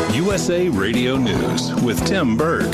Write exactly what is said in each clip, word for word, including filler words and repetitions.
U S A Radio News with Tim Berg.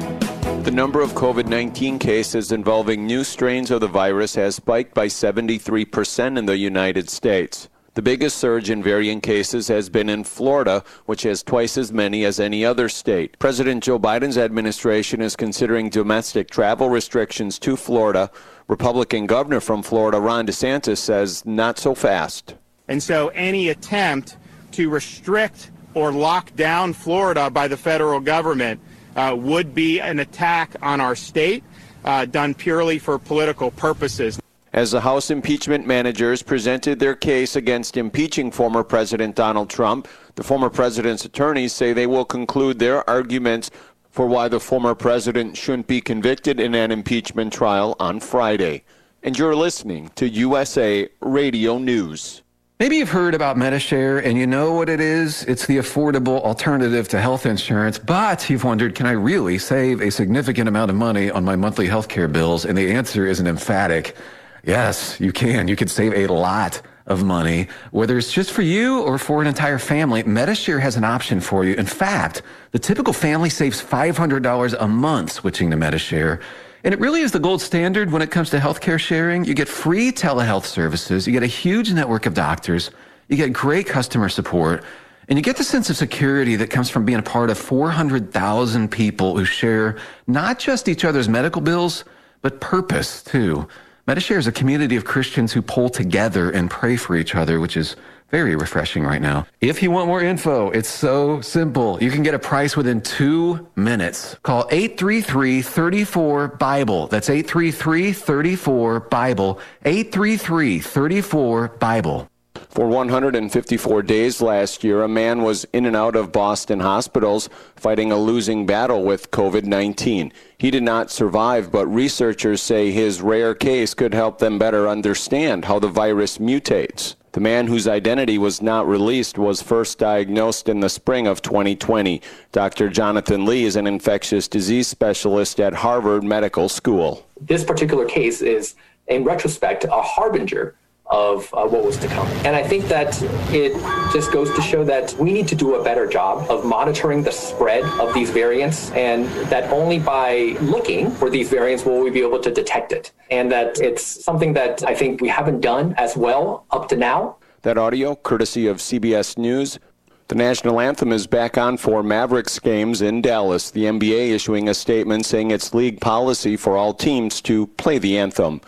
The number of COVID nineteen cases involving new strains of the virus has spiked by seventy-three percent in the United States. The biggest surge in variant cases has been in Florida, which has twice as many as any other state. President Joe Biden's administration is considering domestic travel restrictions to Florida. Republican Governor from Florida, Ron DeSantis, says not so fast. And so any attempt to restrict or lock down Florida by the federal government uh, would be an attack on our state, uh, done purely for political purposes. As the House impeachment managers presented their case against impeaching former President Donald Trump, the former president's attorneys say they will conclude their arguments for why the former president shouldn't be convicted in an impeachment trial on Friday. And you're listening to U S A Radio News. Maybe you've heard about Medi-Share and you know what it is. It's the affordable alternative to health insurance, but you've wondered, can I really save a significant amount of money on my monthly health care bills? And the answer is an emphatic yes, you can. You can save a lot of money, whether it's just for you or for an entire family. Medi-Share has an option for you. In fact, the typical family saves five hundred dollars a month switching to Medi-Share. And it really is the gold standard when it comes to healthcare sharing. You get free telehealth services, you get a huge network of doctors, you get great customer support, and you get the sense of security that comes from being a part of four hundred thousand people who share not just each other's medical bills, but purpose too. Medi-Share is a community of Christians who pull together and pray for each other, which is very refreshing right now. If you want more info, it's so simple. You can get a price within two minutes. Call eight three three, three four, BIBLE. That's eight three three, three four, BIBLE. eight three three, three four, BIBLE. For one hundred fifty-four days last year, a man was in and out of Boston hospitals fighting a losing battle with COVID nineteen. He did not survive, but researchers say his rare case could help them better understand how the virus mutates. The man, whose identity was not released, was first diagnosed in the spring of twenty twenty. Doctor Jonathan Lee is an infectious disease specialist at Harvard Medical School. This particular case is, in retrospect, a harbinger of uh, what was to come. And I think that it just goes to show that we need to do a better job of monitoring the spread of these variants, and that only by looking for these variants will we be able to detect it. And that it's something that I think we haven't done as well up to now. That audio, courtesy of C B S News. The national anthem is back on for Mavericks games in Dallas. The N B A issuing a statement saying it's league policy for all teams to play the anthem.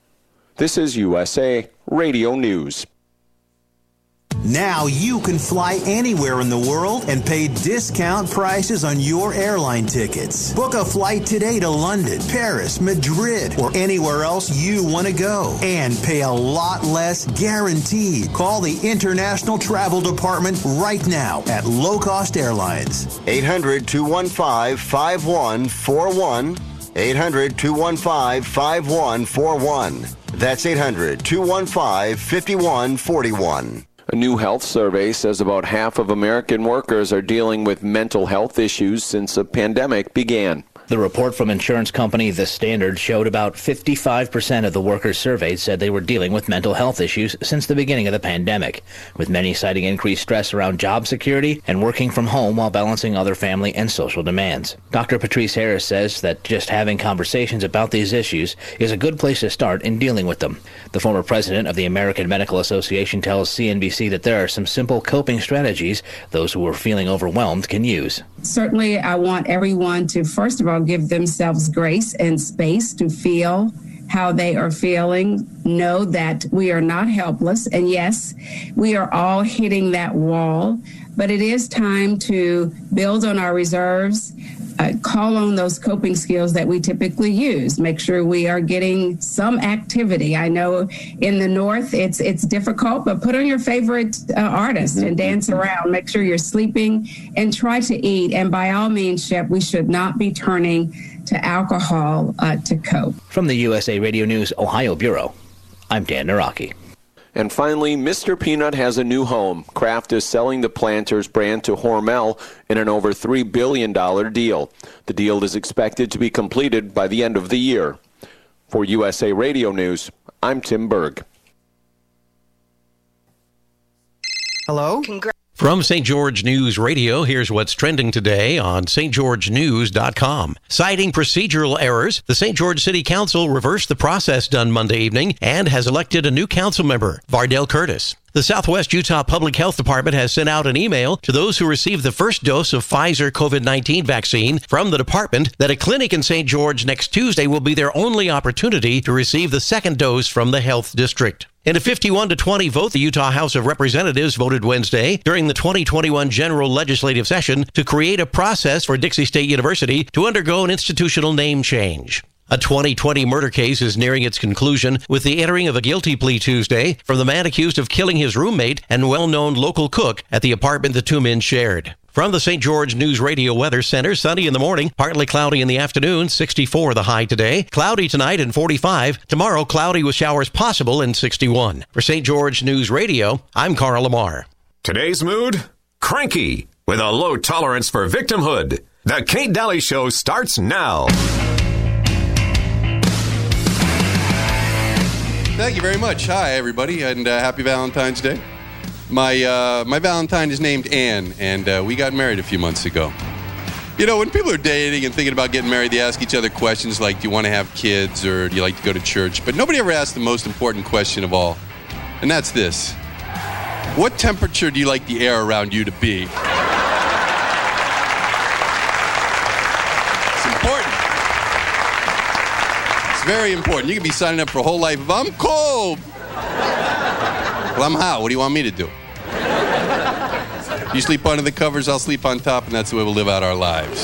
This is U S A Radio News. Now you can fly anywhere in the world and pay discount prices on your airline tickets. Book a flight today to London, Paris, Madrid, or anywhere else you want to go. And pay a lot less guaranteed. Call the International Travel Department right now at Low Cost Airlines. eight hundred, two one five, five one four one. eight hundred, two one five, five one four one. That's eight hundred, two one five, five one four one. A new health survey says about half of American workers are dealing with mental health issues since the pandemic began. The report from insurance company The Standard showed about fifty-five percent of the workers surveyed said they were dealing with mental health issues since the beginning of the pandemic, with many citing increased stress around job security and working from home while balancing other family and social demands. Doctor Patrice Harris says that just having conversations about these issues is a good place to start in dealing with them. The former president of the American Medical Association tells C N B C that there are some simple coping strategies those who are feeling overwhelmed can use. Certainly, I want everyone to, first of all, give themselves grace and space to feel how they are feeling, know that we are not helpless. And yes, we are all hitting that wall, but it is time to build on our reserves, uh, call on those coping skills that we typically use, make sure we are getting some activity. I know in the North it's it's difficult, but put on your favorite uh, artist and dance around, make sure you're sleeping and try to eat. And by all means, Shep, we should not be turning to alcohol uh, to cope. From the U S A Radio News Ohio Bureau, I'm Dan Naraki. And finally, Mister Peanut has a new home. Kraft is selling the Planters brand to Hormel in an over three billion dollars deal. The deal is expected to be completed by the end of the year. For U S A Radio News, I'm Tim Berg. Hello? Congrats. From Saint George News Radio, here's what's trending today on S T George News dot com. Citing procedural errors, the Saint George City Council reversed the process done Monday evening and has elected a new council member, Vardell Curtis. The Southwest Utah Public Health Department has sent out an email to those who received the first dose of Pfizer COVID nineteen vaccine from the department that a clinic in Saint George next Tuesday will be their only opportunity to receive the second dose from the health district. In a fifty-one to twenty vote, the Utah House of Representatives voted Wednesday during the twenty twenty-one general legislative session to create a process for Dixie State University to undergo an institutional name change. A twenty twenty murder case is nearing its conclusion with the entering of a guilty plea Tuesday from the man accused of killing his roommate and well-known local cook at the apartment the two men shared. From the Saint George News Radio Weather Center, sunny in the morning, partly cloudy in the afternoon, sixty-four the high today, cloudy tonight and forty-five. Tomorrow, cloudy with showers possible and sixty-one. For Saint George News Radio, I'm Carl Lamar. Today's mood? Cranky, with a low tolerance for victimhood. The Kate Daly Show starts now. Thank you very much. Hi, everybody, and uh, happy Valentine's Day. My uh, my Valentine is named Anne, and uh, we got married a few months ago. You know, when people are dating and thinking about getting married, they ask each other questions like, do you want to have kids or do you like to go to church? But nobody ever asks the most important question of all, and that's this. What temperature do you like the air around you to be? It's important. It's very important. You can be signing up for a whole life of, I'm cold. Well, I'm hot. What do you want me to do? You sleep under the covers, I'll sleep on top, and that's the way we'll live out our lives.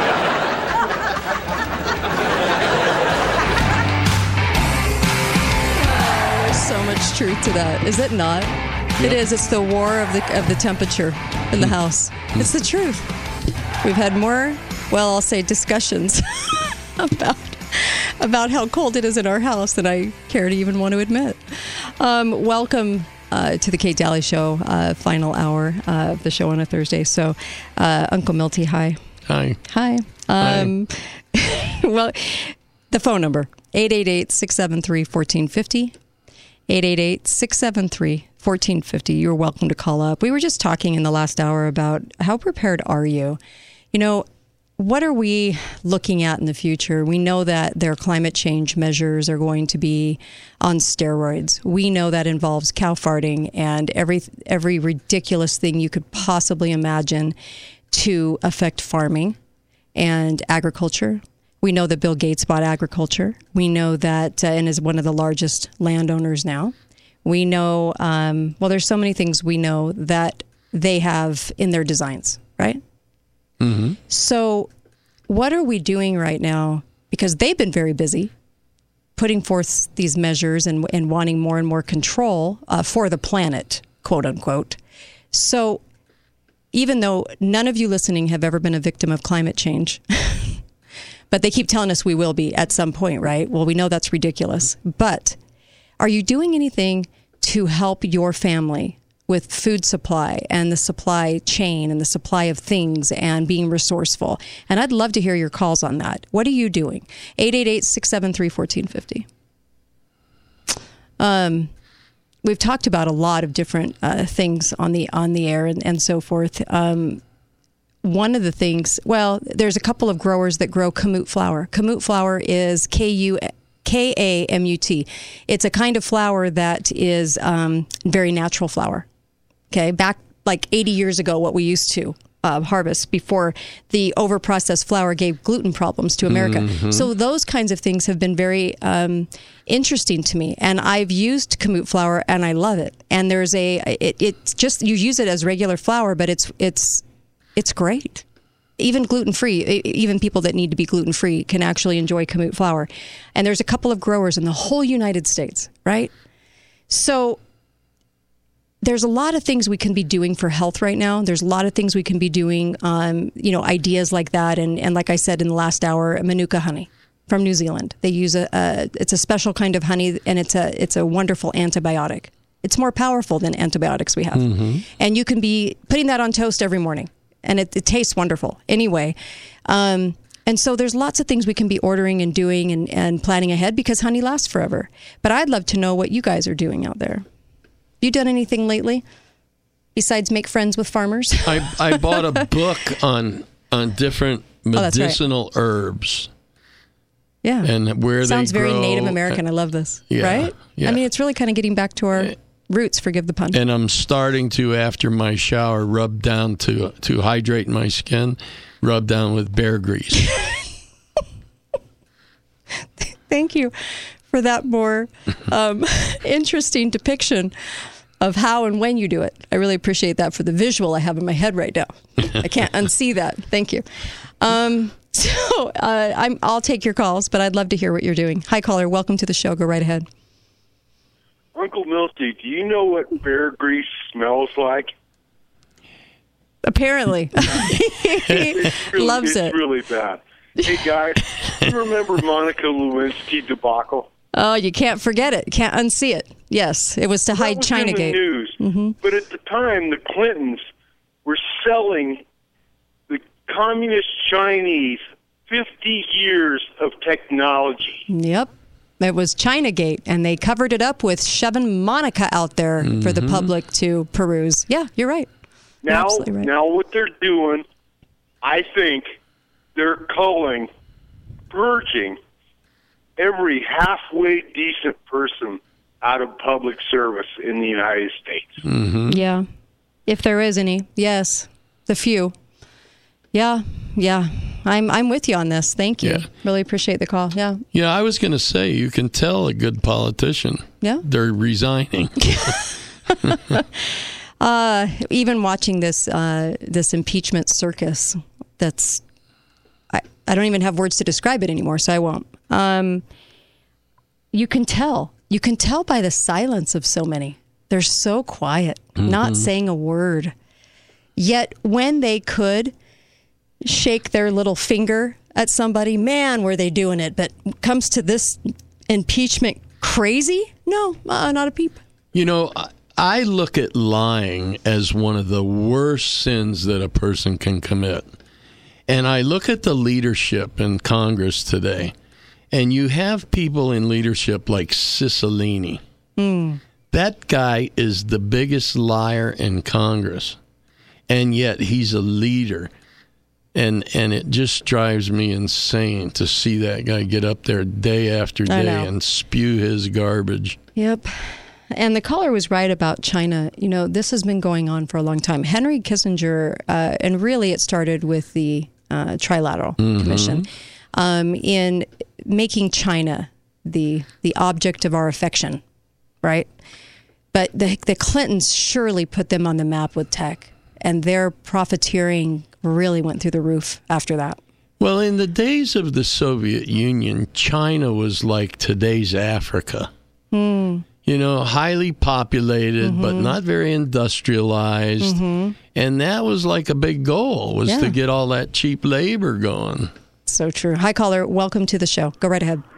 There's so much truth to that, is it not? It is. It's the war of the of the temperature in the house. It's the truth. We've had more, well, I'll say discussions about about how cold it is in our house than I care to even want to admit. Um, welcome. Uh, to the Kate Daly Show, uh, final hour uh, of the show on a Thursday. So, uh, Uncle Milty, hi. Hi. Hi. Um, hi. Well, the phone number, eight eight eight, six seven three, one four five zero. eight eight eight, six seven three, one four five zero. You're welcome to call up. We were just talking in the last hour about how prepared are you? You know, what are we looking at in the future? We know that their climate change measures are going to be on steroids. We know that involves cow farting and every every ridiculous thing you could possibly imagine to affect farming and agriculture. We know that Bill Gates bought agriculture. We know that, uh, and is one of the largest landowners now. We know, um, well, there's so many things we know that they have in their designs, right? Mm-hmm. So what are we doing right now? Because they've been very busy putting forth these measures and, and wanting more and more control uh, for the planet, quote unquote. So even though none of you listening have ever been a victim of climate change, but they keep telling us we will be at some point, right? Well, we know that's ridiculous. But are you doing anything to help your family with food supply and the supply chain and the supply of things and being resourceful? And I'd love to hear your calls on that. What are you doing? eight eight eight, six seven three, one four five zero. Um, we've talked about a lot of different uh, things on the on the air and, and so forth. Um, one of the things, well, there's a couple of growers that grow kamut flower. Kamut flower is K U K A M U T. It's a kind of flower that is um, very natural flower. Okay, back like eighty years ago, what we used to uh, harvest before the overprocessed flour gave gluten problems to America. Mm-hmm. So those kinds of things have been very um, interesting to me. And I've used kamut flour and I love it. And there's a, it, it's just, you use it as regular flour, but it's, it's, it's great. Even gluten-free, even people that need to be gluten-free can actually enjoy kamut flour. And there's a couple of growers in the whole United States, right? So there's a lot of things we can be doing for health right now. There's a lot of things we can be doing, um, you know, ideas like that. And, and like I said in the last hour, Manuka honey from New Zealand. They use a, a, it's a special kind of honey, and it's a, it's a wonderful antibiotic. It's more powerful than antibiotics we have. Mm-hmm. And you can be putting that on toast every morning, and it, it tastes wonderful. Anyway, um, and so there's lots of things we can be ordering and doing and, and planning ahead because honey lasts forever. But I'd love to know what you guys are doing out there. You done anything lately? besides make friends with farmers? I, I bought a book on on different medicinal oh, right. herbs. Yeah. And where Sounds they grow. very Native American. I love this. Yeah, right? yeah. I mean, it's really kind of getting back to our roots, forgive the pun. And I'm starting to, after my shower, rub down to to hydrate my skin, rub down with bear grease. Thank you for that more um, interesting depiction of how and when you do it. I really appreciate that for the visual I have in my head right now. I can't unsee that. Thank you. Um, so uh, I'm, I'll take your calls, but I'd love to hear what you're doing. Hi, caller. Welcome to the show. Go right ahead. Uncle Milty, do you know what bear grease smells like? Apparently. He really, loves it's it. It's really bad. Hey, guys, you remember Monica Lewinsky debacle? Oh, you can't forget it. Can't unsee it. Yes, it was to That hide was China in the Gate. news. Mm-hmm. But at the time, the Clintons were selling the communist Chinese fifty years of technology. Yep. It was Chinagate, and they covered it up with shoving Monica out there mm-hmm. for the public to peruse. Yeah, you're right. Now, you're absolutely right. Now what they're doing, I think they're culling, purging every halfway decent person out of public service in the United States. Mm-hmm. Yeah, if there is any. Yes, the few. Yeah, yeah. I'm I'm with you on this. Thank you. Yeah. Really appreciate the call. Yeah. Yeah, I was going to say, you can tell a good politician. Yeah. They're resigning. uh, even watching this uh, this impeachment circus, that's I, I don't even have words to describe it anymore, so I won't. Um, you can tell. You can tell by the silence of so many. They're so quiet, mm-hmm. not saying a word. Yet when they could shake their little finger at somebody, man, were they doing it. But comes to this impeachment crazy? No, uh, not a peep. You know, I look at lying as one of the worst sins that a person can commit. And I look at the leadership in Congress today, and you have people in leadership like Cicilline. Mm. That guy is the biggest liar in Congress, and yet he's a leader. And and it just drives me insane to see that guy get up there day after day and spew his garbage. Yep. And the caller was right about China. You know, this has been going on for a long time. Henry Kissinger, uh, and really it started with the uh, Trilateral mm-hmm. Commission, um, in making China the the object of our affection, right? But the, the Clintons surely put them on the map with tech, and their profiteering really went through the roof after that. Well, in the days of the Soviet Union, China was like today's Africa. Mm. You know, highly populated, mm-hmm. but not very industrialized. Mm-hmm. And that was like a big goal, was yeah. to get all that cheap labor going. So true. Hi, caller. Welcome to the show. Go right ahead.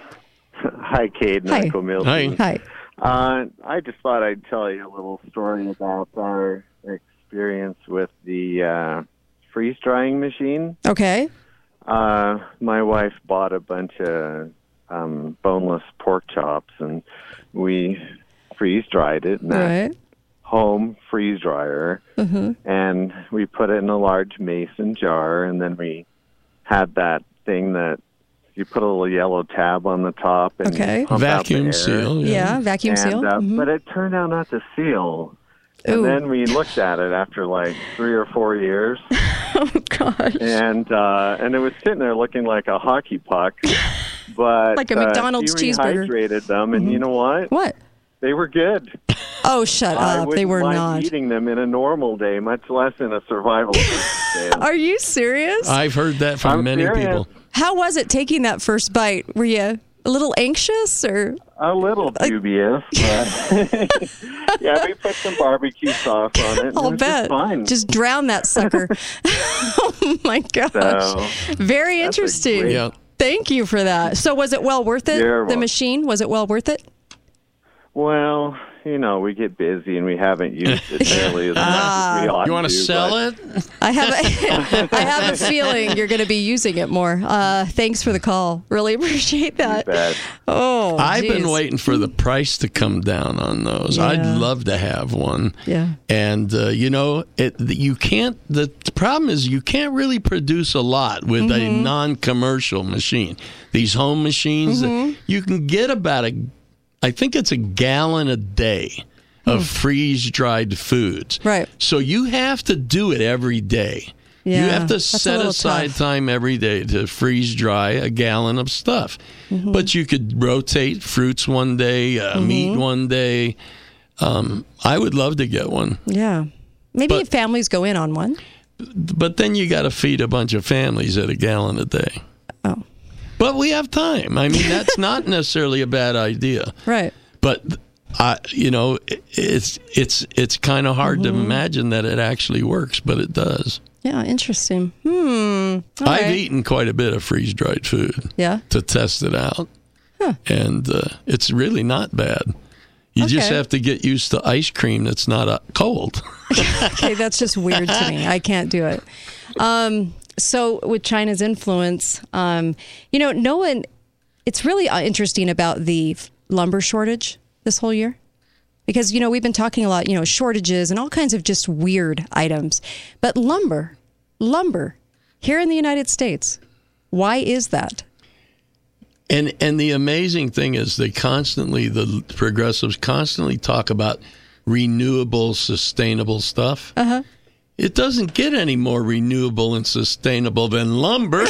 Hi, Kate and Hi. Uncle Milty. Hi. Hi. Uh, I just thought I'd tell you a little story about our experience with the uh, freeze-drying machine. Okay. Uh, my wife bought a bunch of um, boneless pork chops, and we freeze-dried it in that right. home freeze dryer, mm-hmm. and we put it in a large mason jar, and then we had that thing that you put a little yellow tab on the top and okay. pump vacuum out the air. seal. Yeah, yeah vacuum and, seal. Uh, mm-hmm. But it turned out not to seal. Ooh. And then we looked at it after like three or four years. Oh, gosh. And uh, and it was sitting there looking like a hockey puck. But like a McDonald's uh, he cheeseburger. rehydrated them, and mm-hmm. you know what? What? They were good. Oh, shut I up. They were mind not. eating them in a normal day, much less in a survival day. Are you serious? I've heard that from I'm many serious. people. How was it taking that first bite? Were you a little anxious or? A little dubious, but yeah, we put some barbecue sauce on it. And I'll it was bet. Just fine. Just drown that sucker. Oh my gosh! So, very interesting. great- Yeah. Thank you for that. So, was it well worth it? You're The welcome. machine, was it well worth it? Well, you know, we get busy and we haven't used it nearly as much as we ought You want to to, sell but- it? I have a, I have a feeling you're going to be using it more. Uh, thanks for the call. Really appreciate that. Oh, I've geez. been waiting for the price to come down on those. Yeah. I'd love to have one. Yeah. And uh, you know, it you can't. The problem is you can't really produce a lot with a Mm-hmm. non-commercial machine. These home machines, Mm-hmm. you can get about a, I think it's a gallon a day of freeze-dried foods. Right. So you have to do it every day. Yeah, you have to that's a set little aside tough. time every day to freeze dry a gallon of stuff. Mm-hmm. But you could rotate fruits one day, uh, meat one day. Um, I would love to get one. Yeah. Maybe But- if families go in on one. But then you got to feed a bunch of families at a gallon a day. Oh. But we have time. I mean, that's not necessarily a bad idea. Right. But I, you know, it- it's it's it's kind of hard to imagine that it actually works, but it does. Yeah, interesting. Hmm. All I've right. eaten quite a bit of freeze dried food. Yeah. To test it out, and uh, it's really not bad. You just Okay. have to get used to ice cream that's not uh, cold. Okay, that's just weird to me. I can't do it. Um, so with China's influence, um, you know, no one, it's really uh, interesting about the f- lumber shortage this whole year. Because, you know, we've been talking a lot, you know, shortages and all kinds of just weird items. But lumber, lumber, here in the United States, why is that? And and the amazing thing is they constantly, the progressives constantly talk about renewable, sustainable stuff. Uh-huh. It doesn't get any more renewable and sustainable than lumber.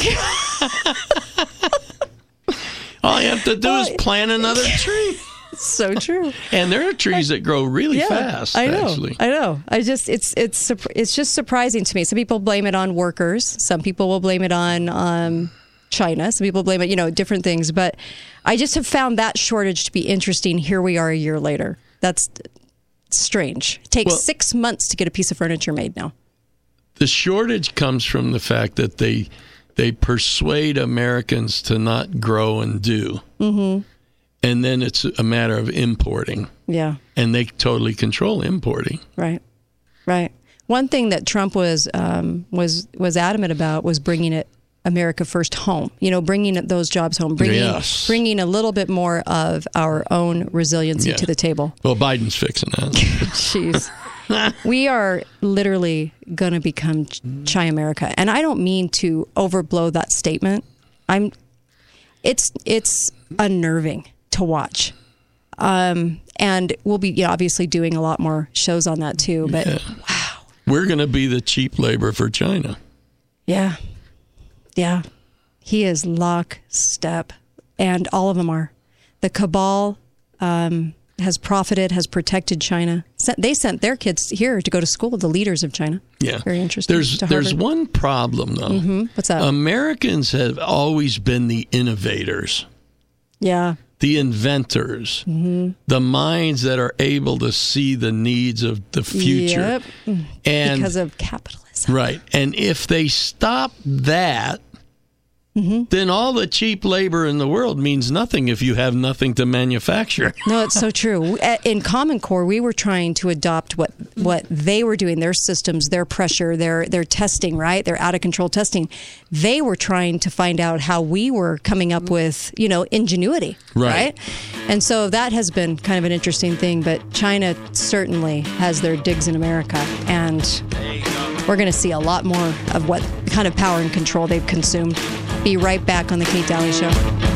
All you have to do is plant another tree. So true. And there are trees that grow really fast, I know. actually. I know. I just it's it's surp- it's just surprising to me. Some people blame it on workers. Some people will blame it on um, China. Some people blame it, you know, different things. But I just have found that shortage to be interesting. Here we are a year later. That's strange. It takes Well- six months to get a piece of furniture made now. The shortage comes from the fact that they they persuade Americans to not grow and do. Mm-hmm. And then it's a matter of importing. Yeah. And they totally control importing. Right. Right. One thing that Trump was um, was was adamant about was bringing it America first home. You know, bringing those jobs home, bringing Yes. bringing a little bit more of our own resiliency Yeah. to the table. Well, Biden's fixing that. Jeez. We are literally going to become Chi America. And I don't mean to overblow that statement. I'm it's it's unnerving to watch. Um, and we'll be you know, obviously doing a lot more shows on that too, but Yeah. We're going to be the cheap labor for China. yeah. Yeah. He is lockstep, and all of them are. The cabal um, has profited, has protected China. Sent, they sent their kids here to go to school, the leaders of China. Yeah. Very interesting. There's to there's Harvard. one problem though. Mm-hmm. What's that? Americans have always been the innovators, yeah. the inventors, Mm-hmm. the minds that are able to see the needs of the future. Yep. And because of capitalism. right. And if they stop that, Mm-hmm. then all the cheap labor in the world means nothing if you have nothing to manufacture. No, it's so true. In Common Core, we were trying to adopt what, what they were doing, their systems, their pressure, their their testing, right? Their out of control testing. They were trying to find out how we were coming up with, you know, ingenuity, Right. right? And so that has been kind of an interesting thing. But China certainly has their digs in America, and we're going to see a lot more of what kind of power and control they've consumed. Be right back on the Kate Daly Show.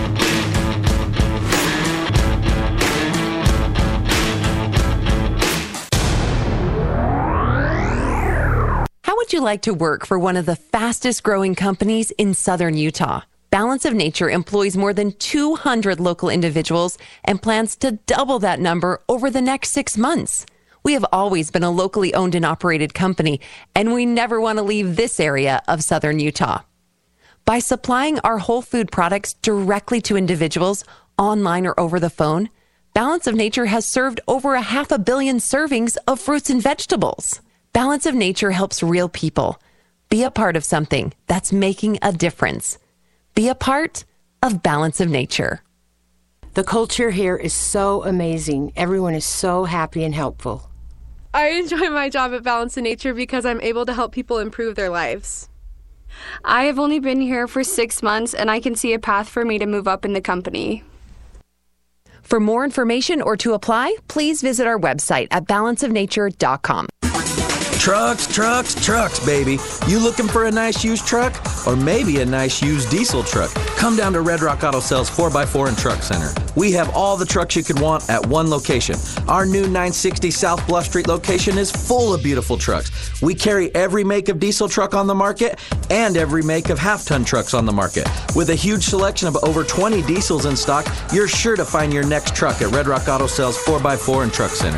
How would you like to work for one of the fastest growing companies in southern Utah? Balance of Nature employs more than two hundred local individuals and plans to double that number over the next six months. We have always been a locally owned and operated company, and we never want to leave this area of southern Utah. By supplying our whole food products directly to individuals, online or over the phone, Balance of Nature has served over a half a billion servings of fruits and vegetables. Balance of Nature helps real people be a part of something that's making a difference. Be a part of Balance of Nature. The culture here is so amazing. Everyone is so happy and helpful. I enjoy my job at Balance of Nature because I'm able to help people improve their lives. I have only been here for six months, and I can see a path for me to move up in the company. For more information or to apply, please visit our website at balance of nature dot com. Trucks, trucks, trucks, baby. You looking for a nice used truck? Or maybe a nice used diesel truck? Come down to Red Rock Auto Sales four by four and Truck Center. We have all the trucks you could want at one location. Our new nine sixty South Bluff Street location is full of beautiful trucks. We carry every make of diesel truck on the market and every make of half-ton trucks on the market. With a huge selection of over twenty diesels in stock, you're sure to find your next truck at Red Rock Auto Sales four by four and Truck Center.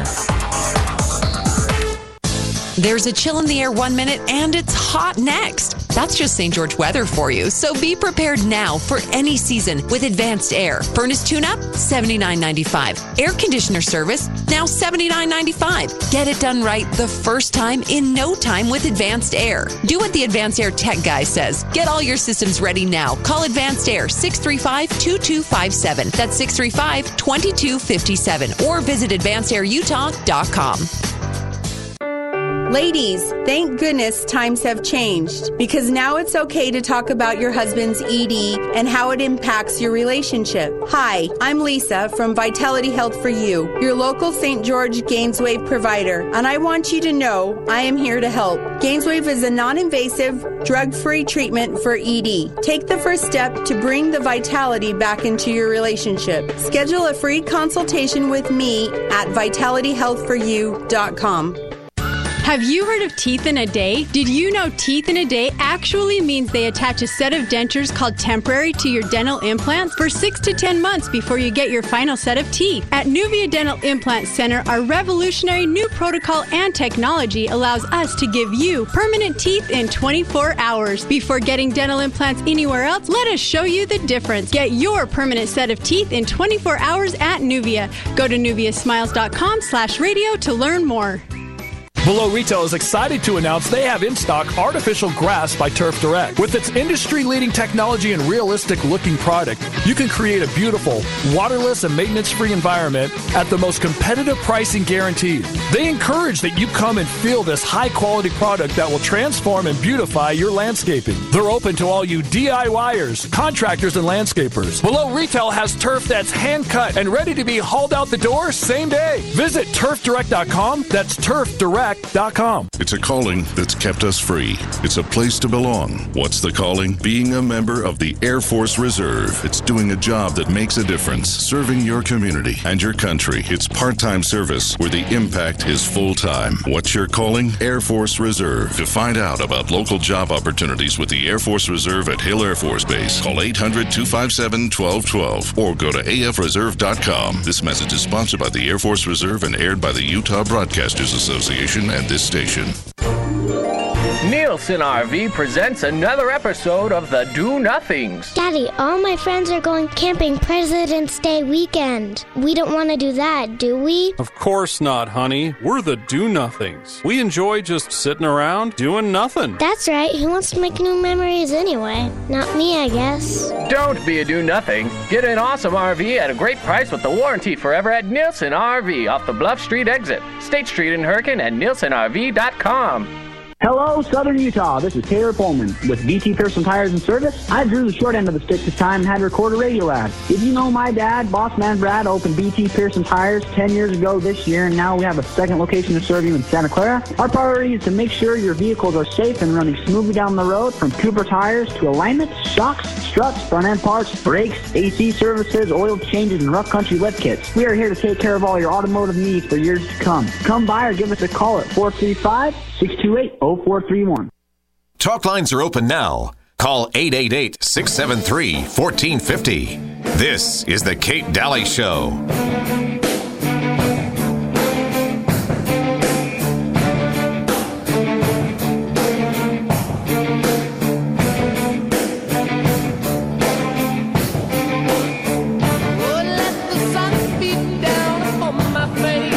There's a chill in the air one minute and it's hot next. That's just Saint George weather for you. So be prepared now for any season with Advanced Air. Furnace tune-up, seventy-nine ninety-five. Air conditioner service, now seventy-nine ninety-five. Get it done right the first time in no time with Advanced Air. Do what the Advanced Air tech guy says. Get all your systems ready now. Call Advanced Air six three five, two two five seven. That's six three five, two two five seven. Or visit advanced air utah dot com. Ladies, thank goodness times have changed, because now it's okay to talk about your husband's E D and how it impacts your relationship. Hi, I'm Lisa from Vitality Health for You, your local Saint George Gainswave provider, and I want you to know I am here to help. Gainswave is a non-invasive, drug-free treatment for E D. Take the first step to bring the vitality back into your relationship. Schedule a free consultation with me at vitality health for you dot com. Have you heard of Teeth in a Day? Did you know Teeth in a Day actually means they attach a set of dentures called temporary to your dental implants for six to ten months before you get your final set of teeth? At Nuvia Dental Implant Center, our revolutionary new protocol and technology allows us to give you permanent teeth in twenty-four hours. Before getting dental implants anywhere else, let us show you the difference. Get your permanent set of teeth in twenty-four hours at Nuvia. Go to nuvia smiles dot com slash radio to learn more. Below Retail is excited to announce they have in stock artificial grass by Turf Direct. With its industry-leading technology and realistic-looking product, you can create a beautiful, waterless and maintenance-free environment at the most competitive pricing guaranteed. They encourage that you come and feel this high-quality product that will transform and beautify your landscaping. They're open to all you DIYers, contractors, and landscapers. Below Retail has turf that's hand-cut and ready to be hauled out the door same day. Visit turf direct dot com. That's turf direct dot com. It's a calling that's kept us free. It's a place to belong. What's the calling? Being a member of the Air Force Reserve. It's doing a job that makes a difference, serving your community and your country. It's part-time service where the impact is full-time. What's your calling? Air Force Reserve. To find out about local job opportunities with the Air Force Reserve at Hill Air Force Base, call eight hundred, two five seven, one two one two or go to a f reserve dot com. This message is sponsored by the Air Force Reserve and aired by the Utah Broadcasters Association and this station. Nielsen R V presents another episode of The Do Nothings. Daddy, all my friends are going camping President's Day weekend. We don't want to do that, do we? Of course not, honey. We're the Do Nothings. We enjoy just sitting around doing nothing. That's right. Who wants to make new memories anyway? Not me, I guess. Don't be a do nothing. Get an awesome R V at a great price with the warranty forever at Nielsen R V off the Bluff Street exit, State Street in Hurricane, and nielsen r v dot com. Hello, Southern Utah. This is Taylor Pullman with V T Pearson Tires and Service. I drew the short end of the stick this time and had to record a radio ad. Did you know my dad, Boss Man Brad, opened V T Pearson Tires ten years ago this year, and now we have a second location to serve you in Santa Clara? Our priority is to make sure your vehicles are safe and running smoothly down the road, from Cooper tires to alignment, shocks, struts, front end parts, brakes, A C services, oil changes, and rough country wet kits. We are here to take care of all your automotive needs for years to come. Come by or give us a call at four three five, six two eight, zero four three one. Talk lines are open now. Call eight eight eight, six seven three, one four five zero. This is The Kate Daly Show.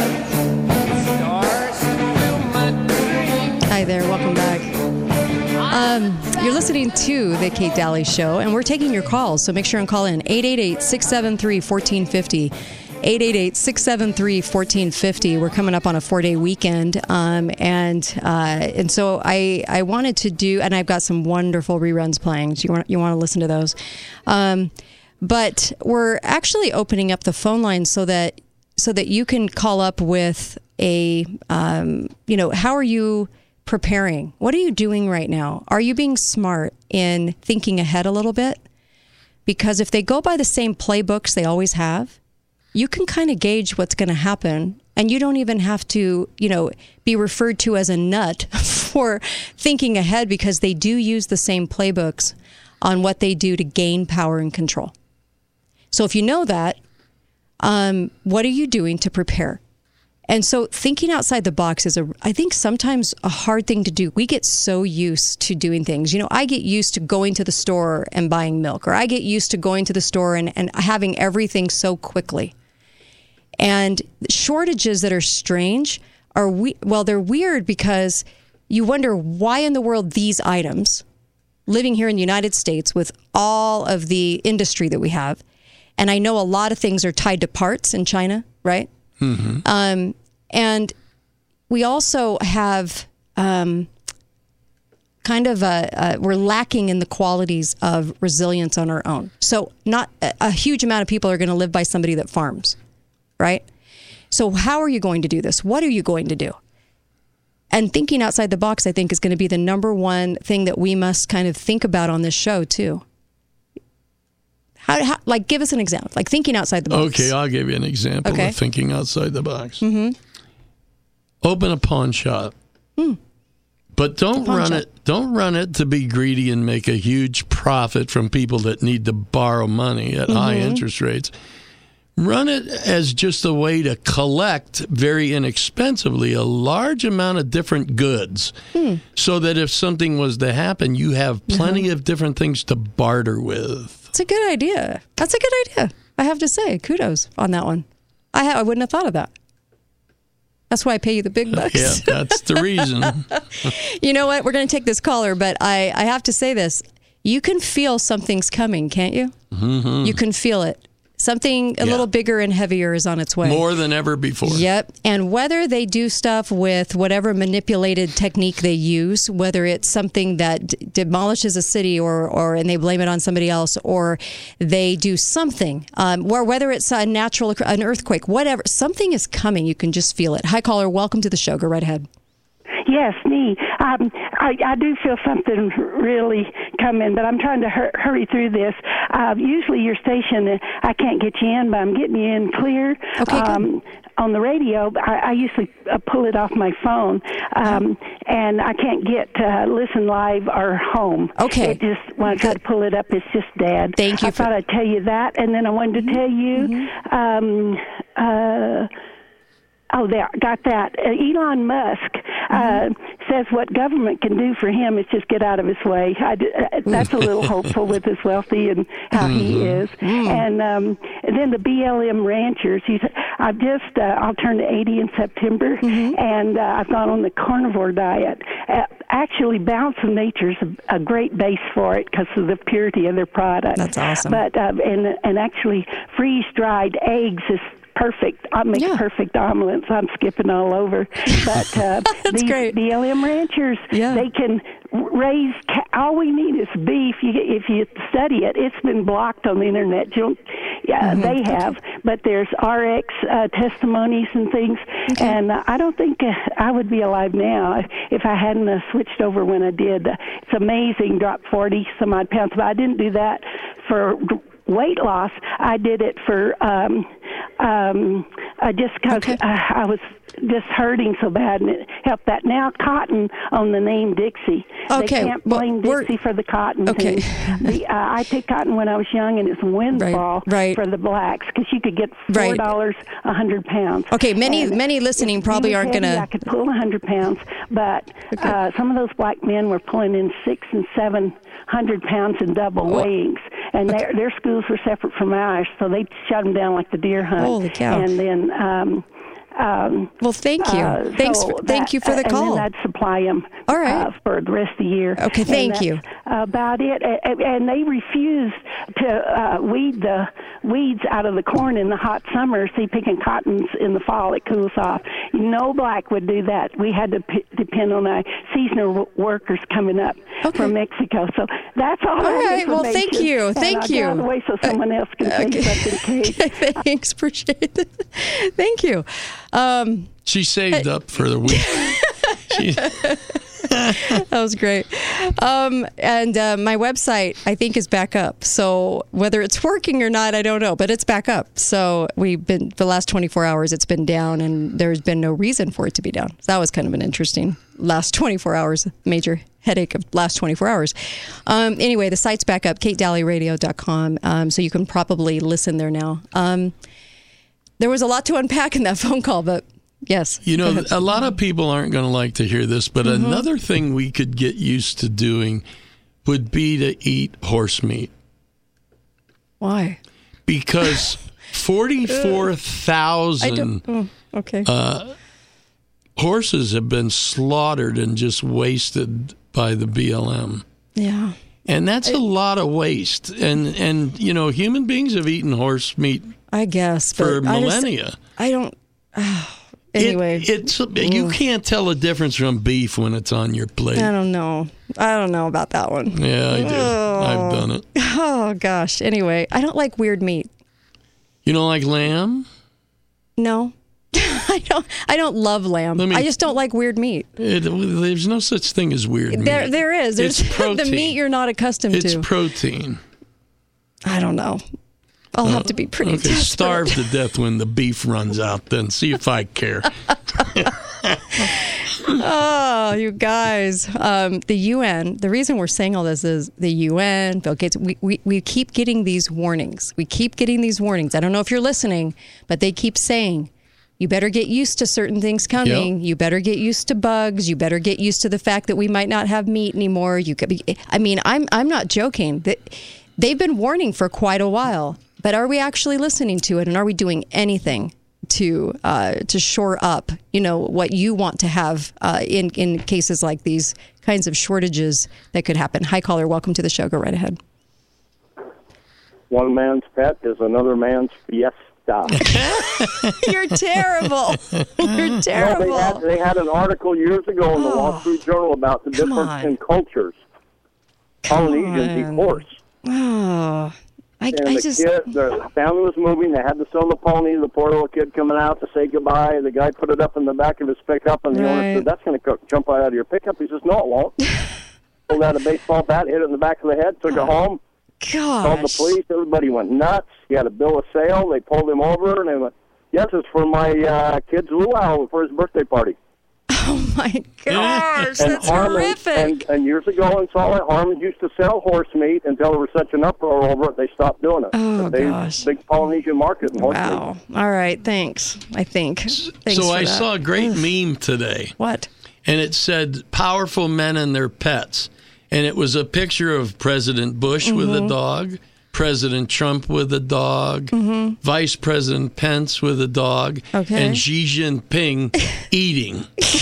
Hi there, welcome back. Um, you're listening to The Kate Daly Show, and we're taking your calls, so make sure and call in eight eight eight, six seven three, one four five zero. eight eight eight, six seven three, one four five zero. We're coming up on a four-day weekend, um, and uh, and so I I wanted to do, and I've got some wonderful reruns playing. So you want you want to listen to those, um, but we're actually opening up the phone line so that so that you can call up with a um, you know, how are you preparing? What are you doing right now? Are you being smart in thinking ahead a little bit? Because if they go by the same playbooks they always have, you can kind of gauge what's going to happen, and you don't even have to, you know, be referred to as a nut for thinking ahead, because they do use the same playbooks on what they do to gain power and control. So if you know that, um, what are you doing to prepare? And so thinking outside the box is, a, I think, sometimes a hard thing to do. We get so used to doing things. You know, I get used to going to the store and buying milk, or I get used to going to the store and, and having everything so quickly. And shortages that are strange are, we, well, they're weird because you wonder why in the world these items, living here in the United States with all of the industry that we have, and I know a lot of things are tied to parts in China, right? Mm-hmm. Um, and we also have um, kind of a, a, we're lacking in the qualities of resilience on our own. So not a, a huge amount of people are going to live by somebody that farms, right? So how are you going to do this? What are you going to do? And thinking outside the box, I think, is going to be the number one thing that we must kind of think about on this show, too. How, how, like, give us an example. Like, thinking outside the box. Okay, I'll give you an example okay. of thinking outside the box. Mm-hmm. Open a pawn shop, hmm. but don't run shop. it. Don't run it to be greedy and make a huge profit from people that need to borrow money at mm-hmm. high interest rates. Run it as just a way to collect very inexpensively a large amount of different goods, hmm. so that if something was to happen, you have plenty mm-hmm. of different things to barter with. It's a good idea. That's a good idea. I have to say, kudos on that one. I ha- I wouldn't have thought of that. That's why I pay you the big bucks. Yeah, that's the reason. You know what? We're going to take this caller, but I, I have to say this. You can feel something's coming, can't you? Mm-hmm. You can feel it. Something a yeah. little bigger and heavier is on its way. More than ever before. Yep. And whether they do stuff with whatever manipulated technique they use, whether it's something that d- demolishes a city or, or and they blame it on somebody else, or they do something, um, or whether it's a natural, an earthquake, whatever, something is coming. You can just feel it. Hi, caller. Welcome to the show. Go right ahead. Yes, me. Um, I, I do feel something really coming, but I'm trying to hur- hurry through this. Uh, usually your station, I can't get you in, but I'm getting you in clear. Okay, um, on the radio, I, I usually uh, pull it off my phone, um, and I can't get uh, listen live or home. Okay. It just, when I try to pull it up, it's just dead. Thank you. I for- thought I'd tell you that, and then I wanted to tell you... Mm-hmm. Um, uh, Oh, there, got that. Uh, Elon Musk uh, mm-hmm. says what government can do for him is just get out of his way. I d- uh, that's a little hopeful with his wealthy and how mm-hmm. he is. Mm-hmm. And, um, and then the B L M ranchers. He's, I've just, uh, I'll turn to eighty in September, mm-hmm. and uh, I've gone on the carnivore diet. Uh, actually, Balance of Nature is a, a great base for it because of the purity of their product. That's awesome. But uh, and and actually, freeze-dried eggs is perfect. I make yeah. perfect omelets. I'm skipping all over. But uh, these great. B L M ranchers, yeah. they can raise. Ca- all we need is beef. You, if you study it, it's been blocked on the internet. You don't, yeah, mm-hmm. they have. Okay. But there's R X uh, testimonies and things. Okay. And uh, I don't think uh, I would be alive now if I hadn't uh, switched over when I did. Uh, it's amazing. Dropped forty some odd pounds. But I didn't do that for weight loss. I did it for um, um, uh, just because okay. uh, I was just hurting so bad, and it helped that. Now, cotton on the name Dixie. Okay. They can't blame well, Dixie for the cotton. Okay. the, uh, I picked cotton when I was young, and it's a windfall right, right. for the blacks because you could get four dollars right. a hundred pounds. Okay, many and many listening probably aren't going to. I could pull a hundred pounds, but okay. uh, some of those black men were pulling in six and seven hundred pounds in double oh. weighings, and okay. their their schools were separate from ours, so they shut them down like the deer hunt. Holy cow! And then. Um, Um, well, thank you. Uh, Thanks. so For, thank that, you for the uh, call. And then I'd supply them All right. uh, for the rest of the year. Okay, thank and you. About it, and, and they refused to uh, weed the weeds out of the corn in the hot summer. See, picking cottons in the fall, it cools off. No black would do that. We had to p- depend on uh, seasonal w- workers coming up okay. from Mexico. So that's all. All right. Well, thank you. Thank and you. I'll get out of the way so someone uh, else can okay. say something. Kate. Thanks. Appreciate it. Thank you. Um, she saved uh, up for the week. she... that was great. Um, and uh, my website, I think, is back up. So whether it's working or not, I don't know, but it's back up. So we've been, for the last twenty-four hours, it's been down, and there's been no reason for it to be down. So that was kind of an interesting last twenty-four hours, major headache of last twenty-four hours. Um, anyway, the site's back up, kate daly radio dot com. Um, so you can probably listen there now. Um, there was a lot to unpack in that phone call, but yes. You know, a lot of people aren't going to like to hear this, but mm-hmm. another thing we could get used to doing would be to eat horse meat. Why? Because forty-four thousand oh, okay. uh, horses have been slaughtered and just wasted by the B L M. Yeah. And that's I, a lot of waste. And, and, you know, human beings have eaten horse meat I guess, for but millennia. I, just, I don't... Oh. Anyway, it, it's you can't tell a difference from beef when it's on your plate. I don't know. I don't know about that one. Yeah, I do. Oh. I've done it. Oh gosh. Anyway, I don't like weird meat. You don't like lamb? No, I don't. I don't love lamb. Me, I just don't like weird meat. It, there's no such thing as weird there, meat. There is. There's it's protein. The meat you're not accustomed it's to. It's protein. I don't know. I'll have to be pretty okay, desperate. Starve to death when the beef runs out, then see if I care. Oh, you guys. Um, the U N, the reason we're saying all this is the U N, Bill Gates, we, we, we keep getting these warnings. We keep getting these warnings. I don't know if you're listening, but they keep saying, you better get used to certain things coming. Yep. You better get used to bugs. You better get used to the fact that we might not have meat anymore. You could be, I mean, I'm I'm not joking. They've been warning for quite a while. But are we actually listening to it, and are we doing anything to uh, to shore up, you know, what you want to have uh, in in cases like these kinds of shortages that could happen? Hi, caller. Welcome to the show. Go right ahead. One man's pet is another man's fiesta. You're terrible. You're terrible. No, they, had, they had an article years ago in the oh, Wall Street Journal about the difference on. in cultures. Polynesians eat horse. Oh. I, and I the just, kid, the family was moving. They had to sell the pony. The poor little kid coming out to say goodbye. The guy put it up in the back of his pickup, and the right. owner said, "That's going to jump right out of your pickup." He says, "No, it won't." Pulled out a baseball bat, hit it in the back of the head, took it home. Gosh. Called the police. Everybody went nuts. He had a bill of sale. They pulled him over, and they went, "Yes, it's for my uh, kid's luau for his birthday party." Oh my gosh, and that's Harmon, horrific. And, and years ago in Salt Lake, Harmon used to sell horse meat until there was such an uproar over it, they stopped doing it. Oh, they, gosh. Big Polynesian market in horse wow. meat. All right, thanks, I think. Thanks so I that. saw a great meme today. What? And it said, powerful men and their pets. And it was a picture of President Bush mm-hmm. with a dog, President Trump with a dog, mm-hmm. Vice President Pence with a dog, okay. and Xi Jinping eating.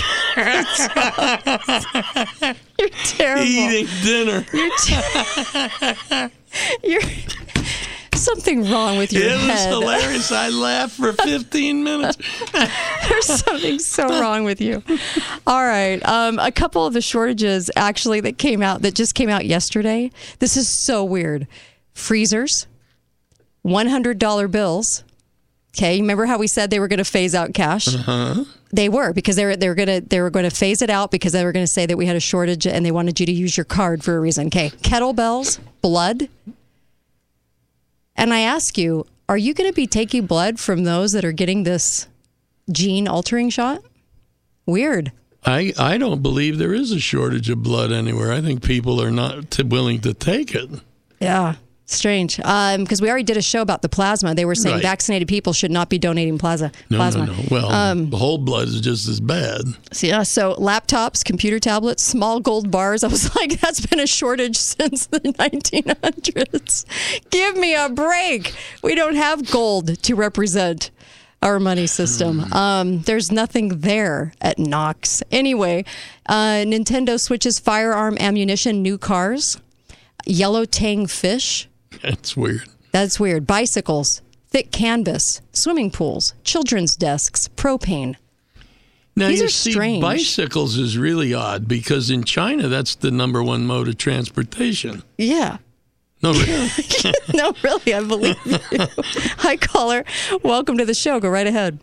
You're terrible. Eating dinner. You're, ter- You're something wrong with your it head. It was hilarious. I laughed for fifteen minutes. There's something so wrong with you. All right. Um, a couple of the shortages actually that came out, that just came out yesterday. This is so weird. Freezers, one hundred dollar bills. Okay, remember how we said they were going to phase out cash? Uh-huh. They were, because they were they were going to they were going to phase it out because they were going to say that we had a shortage and they wanted you to use your card for a reason. Okay, kettlebells, blood. And I ask you, are you going to be taking blood from those that are getting this gene altering shot? Weird. I, I don't believe there is a shortage of blood anywhere. I think people are not t- willing to take it. Yeah. Strange, because um, we already did a show about the plasma. They were saying right. vaccinated people should not be donating plasma. No, plasma. no, no. Well, um, the whole blood is just as bad. So, yeah, so laptops, computer tablets, small gold bars. I was like, that's been a shortage since the nineteen hundreds. Give me a break. We don't have gold to represent our money system. Um, there's nothing there at Knox. Anyway, uh, Nintendo switches firearm ammunition, new cars, yellow tang fish. That's weird. That's weird. Bicycles, thick canvas, swimming pools, children's desks, propane. Now, These you are see, strange. bicycles is really odd because in China, that's the number one mode of transportation. Yeah. No, really? No, really, I believe you. Hi, caller. Welcome to the show. Go right ahead.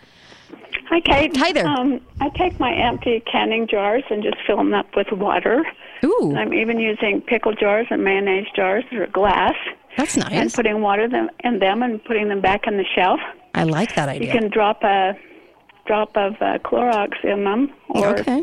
Hi, Kate. Hi there. Um, I take my empty canning jars and just fill them up with water. Ooh. I'm even using pickle jars and mayonnaise jars or glass. That's nice. And putting water them in them and putting them back on the shelf. I like that idea. You can drop a drop of uh, Clorox in them. Or, okay.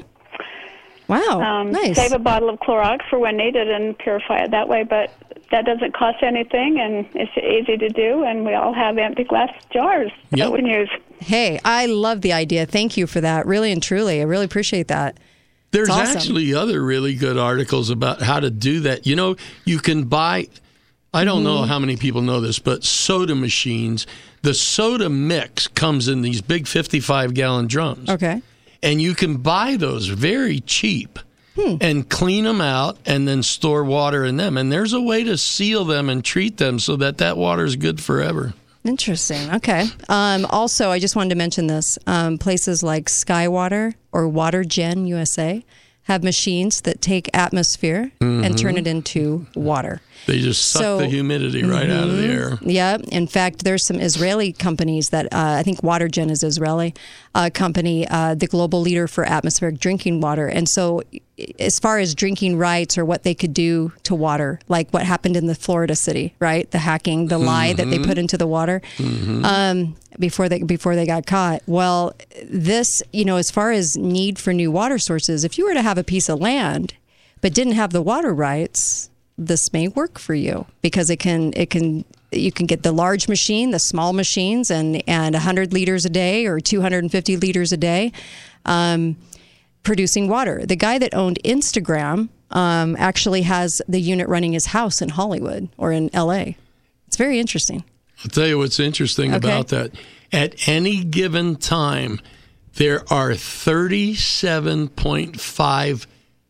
Wow, um, nice. Save a bottle of Clorox for when needed and purify it that way, but that doesn't cost anything, and it's easy to do, and we all have empty glass jars Yep. that we can use. Hey, I love the idea. Thank you for that. Really and truly. I really appreciate that. There's It's awesome. actually other really good articles about how to do that. You know, you can buy, I don't know Mm-hmm. how many people know this, but soda machines, the soda mix comes in these big fifty-five gallon drums. Okay. And you can buy those very cheap Hmm. and clean them out and then store water in them. And there's a way to seal them and treat them so that that water is good forever. Interesting. Okay. Um, also, I just wanted to mention this. Um, places like Skywater or WaterGen U S A have machines that take atmosphere and Mhm. turn it into water. They just suck So- the humidity right out of the Mhm. air. Yeah. In fact, there's some Israeli companies that uh, I think WaterGen is Israeli uh, company, uh, the global leader for atmospheric drinking water. And so, as far as drinking rights or what they could do to water, like what happened in the Florida city, right? The hacking, the lie that they Mhm. put into the water. Mhm. Um, before they before they got caught. Well, this, you know, as far as need for new water sources, if you were to have a piece of land but didn't have the water rights, this may work for you because it can it can you can get the large machine, the small machines, and and one hundred liters a day or two hundred fifty liters a day, um, producing water. The guy that owned Instagram um, actually has the unit running his house in Hollywood or in L A. It's very interesting. I'll tell you what's interesting Okay. about that. At any given time, there are thirty-seven point five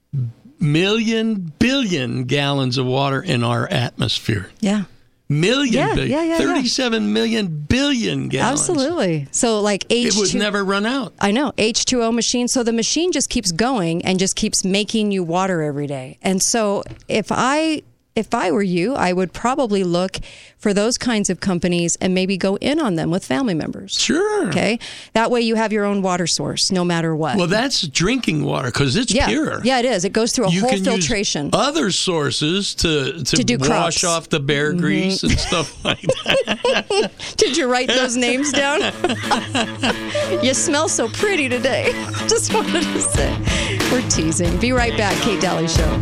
million billion gallons of water in our atmosphere. Yeah. Million Yeah, billion. yeah, yeah, yeah. thirty-seven million billion gallons. Absolutely. So like H two, It would never run out. I know, H two O machine. So the machine just keeps going and just keeps making you water every day. And so if I if I were you, I would probably look for those kinds of companies and maybe go in on them with family members. Sure. Okay. That way you have your own water source no matter what. Well, that's drinking water because it's yeah. pure. Yeah, it is. It goes through a You whole can filtration. use other sources to to, To do wash crops. off the bear grease and stuff like that. Did you write those names down? You smell so pretty today. Just wanted to say. We're teasing. Be right back, Kate Daly Show.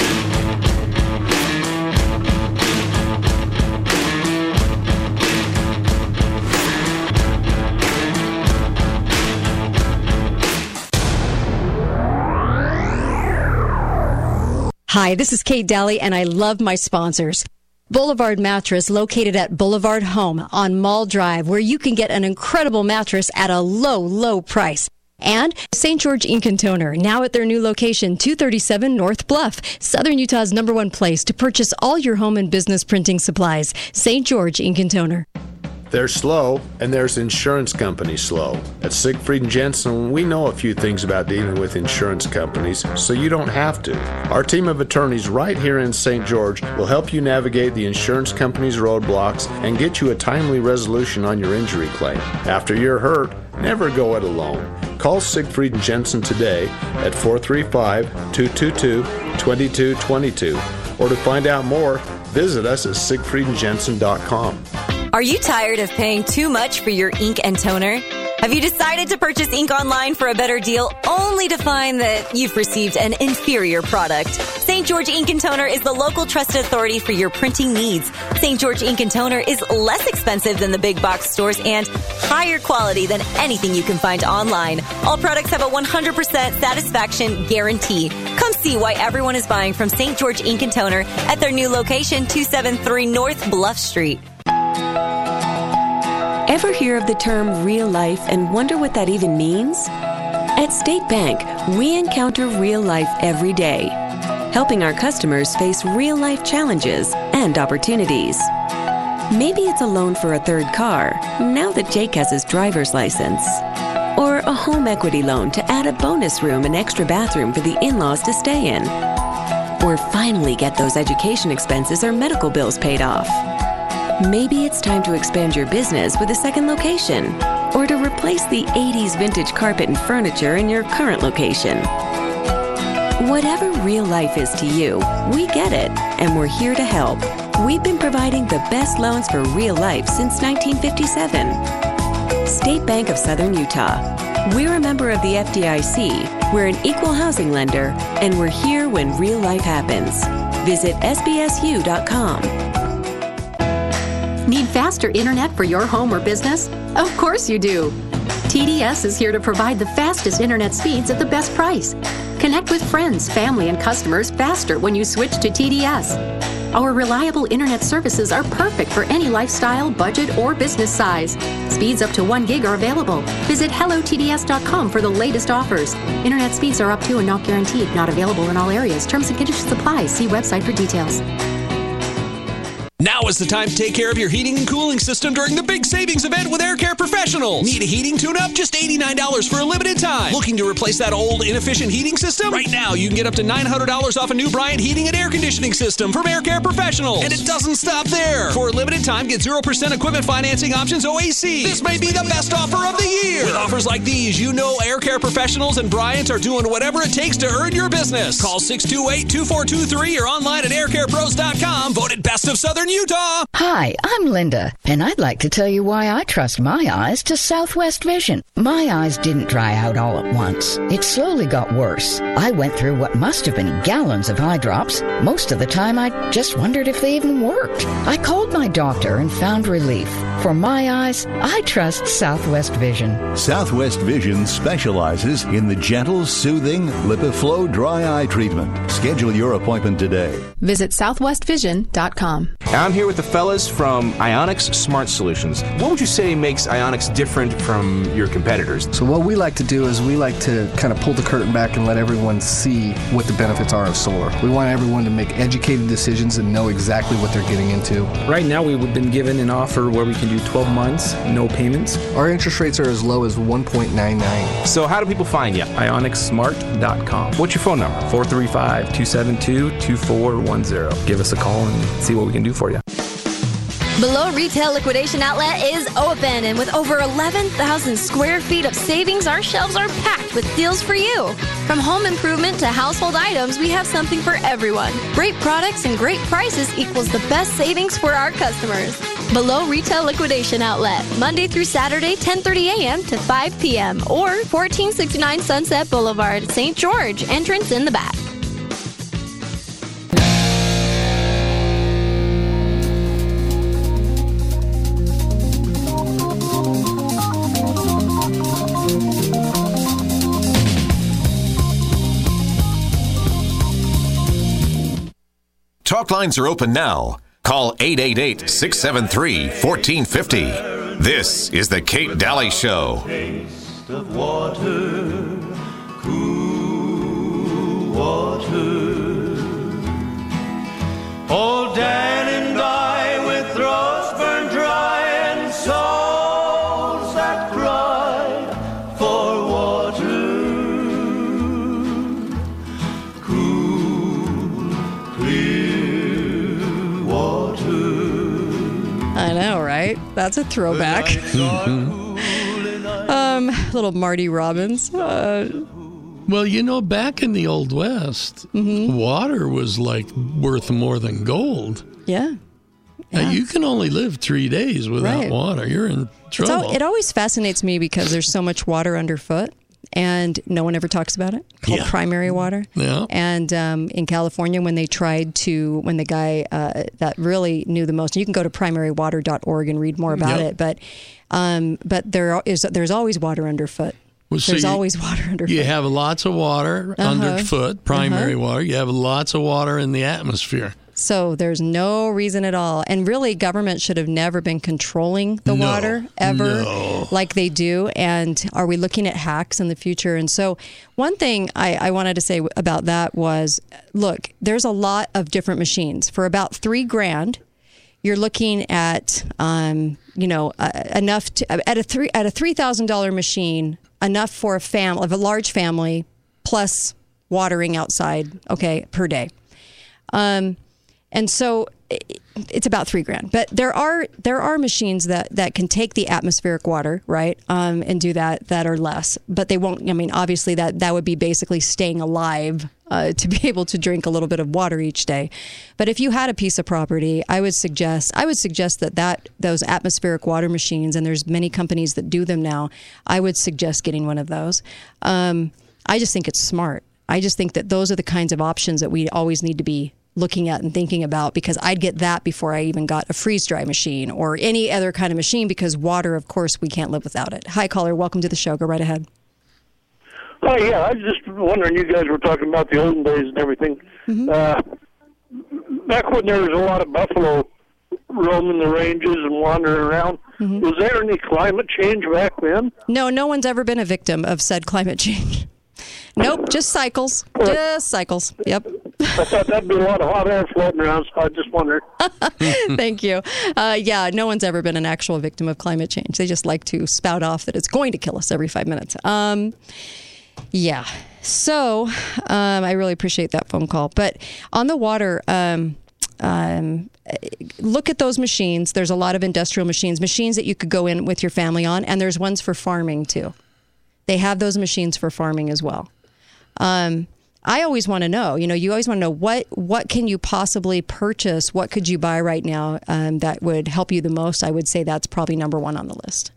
Hi, this is Kate Daly, and I love my sponsors. Boulevard Mattress, located at Boulevard Home on Mall Drive, where you can get an incredible mattress at a low, low price. And Saint George Ink and Toner, now at their new location, two thirty-seven North Bluff, Southern Utah's number one place to purchase all your home and business printing supplies. Saint George Ink and Toner. There's Slow, and there's insurance company Slow. At Siegfried and Jensen, we know a few things about dealing with insurance companies, so you don't have to. Our team of attorneys right here in Saint George will help you navigate the insurance company's roadblocks and get you a timely resolution on your injury claim. After you're hurt, never go it alone. Call Siegfried and Jensen today at four three five, two two two, two two two two, or to find out more, visit us at siegfried and jensen dot com. Are you tired of paying too much for your ink and toner? Have you decided to purchase ink online for a better deal only to find that you've received an inferior product? Saint George Ink and Toner is the local trusted authority for your printing needs. Saint George Ink and Toner is less expensive than the big box stores and higher quality than anything you can find online. All products have a one hundred percent satisfaction guarantee. Come see why everyone is buying from Saint George Ink and Toner at their new location, two seventy-three North Bluff Street. Ever hear of the term real life and wonder what that even means? At State Bank, we encounter real life every day, helping our customers face real life challenges and opportunities. Maybe it's a loan for a third car, now that Jake has his driver's license. Or a home equity loan to add a bonus room and extra bathroom for the in-laws to stay in. Or finally get those education expenses or medical bills paid off. Maybe it's time to expand your business with a second location, or to replace the eighties vintage carpet and furniture in your current location. Whatever real life is to you, we get it, and we're here to help. We've been providing the best loans for real life since nineteen fifty-seven. State Bank of Southern Utah. We're a member of the F D I C, we're an equal housing lender, and we're here when real life happens. Visit S B S U dot com. Need faster internet for your home or business? Of course you do. T D S is here to provide the fastest internet speeds at the best price. Connect with friends, family, and customers faster when you switch to T D S. Our reliable internet services are perfect for any lifestyle, budget, or business size. Speeds up to one gig are available. Visit hello T D S dot com for the latest offers. Internet speeds are up to and not guaranteed. Not available in all areas. Terms and conditions apply. See website for details. Now is the time to take care of your heating and cooling system during the big savings event with Air Care Professionals. Need a heating tune-up? Just eighty-nine dollars for a limited time. Looking to replace that old, inefficient heating system? Right now, you can get up to nine hundred dollars off a new Bryant heating and air conditioning system from Air Care Professionals. And it doesn't stop there. For a limited time, get zero percent equipment financing options O A C. This may be the best offer of the year. With offers like these, you know Air Care Professionals and Bryant are doing whatever it takes to earn your business. Call six two eight, two four two three or online at air care pros dot com. Voted Best of Southern Utah. Hi, I'm Linda, and I'd like to tell you why I trust my eyes to Southwest Vision. My eyes didn't dry out all at once. It slowly got worse. I went through what must have been gallons of eye drops. Most of the time, I just wondered if they even worked. I called my doctor and found relief. For my eyes, I trust Southwest Vision. Southwest Vision specializes in the gentle, soothing LipiFlow dry eye treatment. Schedule your appointment today. Visit southwest vision dot com. I'm here with the fellas from Ionix Smart Solutions. What would you say makes Ionix different from your competitors? So what we like to do is we like to kind of pull the curtain back and let everyone see what the benefits are of solar. We want everyone to make educated decisions and know exactly what they're getting into. Right now we've been given an offer where we can do twelve months, no payments. Our interest rates are as low as one point nine nine. So how do people find you? ionix smart dot com. What's your phone number? four three five, two seven two, two four one zero. Give us a call and see what we can do for you. Below Retail Liquidation Outlet is open, and with over eleven thousand square feet of savings, our shelves are packed with deals for you. From home improvement to household items, we have something for everyone. Great products and great prices equals the best savings for our customers. Below Retail Liquidation Outlet, Monday through Saturday, ten thirty a.m. to five p.m. or fourteen sixty-nine Sunset Boulevard, Saint George, entrance in the back. Talk lines are open now. Call eight eight eight, six seven three, one four five zero. This is the Kate Daly Show. Taste of water, cool water. Old Dan and I with throats burned dry and souls that cry for water. Cool, clear water. I know, right? That's a throwback. um, little Marty Robbins. Uh, well, you know, back in the Old West, mm-hmm. water was like worth more than gold. Yeah. Now, yeah. you can only live three days without right. water. You're in trouble. Al- it always fascinates me because there's so much water underfoot. And no one ever talks about it, called yeah. primary water. Yeah. And um, in California, when they tried to, when the guy uh, that really knew the most, you can go to primary water dot org and read more about yep. it, but um, but there is there's always water underfoot. Well, so there's you, always water underfoot. You have lots of water uh-huh. underfoot, primary uh-huh. water. You have lots of water in the atmosphere. So there's no reason at all. And really, government should have never been controlling the No, water ever no. like they do. And are we looking at hacks in the future? And so one thing I, I wanted to say about that was, look, there's a lot of different machines. For about three grand, you're looking at, um, you know, uh, enough to, at a three at a three thousand dollar machine, enough for a fam of a large family plus watering outside, okay, per day. Um, and so it, it's about three grand. But there are there are machines that, that can take the atmospheric water, right, um, and do that that are less. But they won't. I mean, obviously that that would be basically staying alive uh, to be able to drink a little bit of water each day. But if you had a piece of property, I would suggest I would suggest that, that those atmospheric water machines, and there's many companies that do them now, I would suggest getting one of those. Um, I just think it's smart. I just think that those are the kinds of options that we always need to be looking at and thinking about, because I'd get that before I even got a freeze dry machine or any other kind of machine, because water, of course, we can't live without it. Hi, caller. Welcome to the show. Go right ahead. Oh, yeah. I was just wondering, you guys were talking about the olden days and everything. Mm-hmm. Uh, back when there was a lot of buffalo roaming the ranges and wandering around, Mm-hmm. was there any climate change back then? No, no one's ever been a victim of said climate change. Nope, just cycles. Just cycles. Yep. I thought that'd be a lot of hot air floating around, so I just wondered. Thank you. Uh, yeah, no one's ever been an actual victim of climate change. They just like to spout off that it's going to kill us every five minutes. Um, yeah. So um, I really appreciate that phone call. But on the water, um, um, look at those machines. There's a lot of industrial machines, machines that you could go in with your family on, and there's ones for farming too. They have those machines for farming as well. Um, I always want to know, you know, you always want to know what, what can you possibly purchase? What could you buy right now um, that would help you the most? I would say that's probably number one on the list.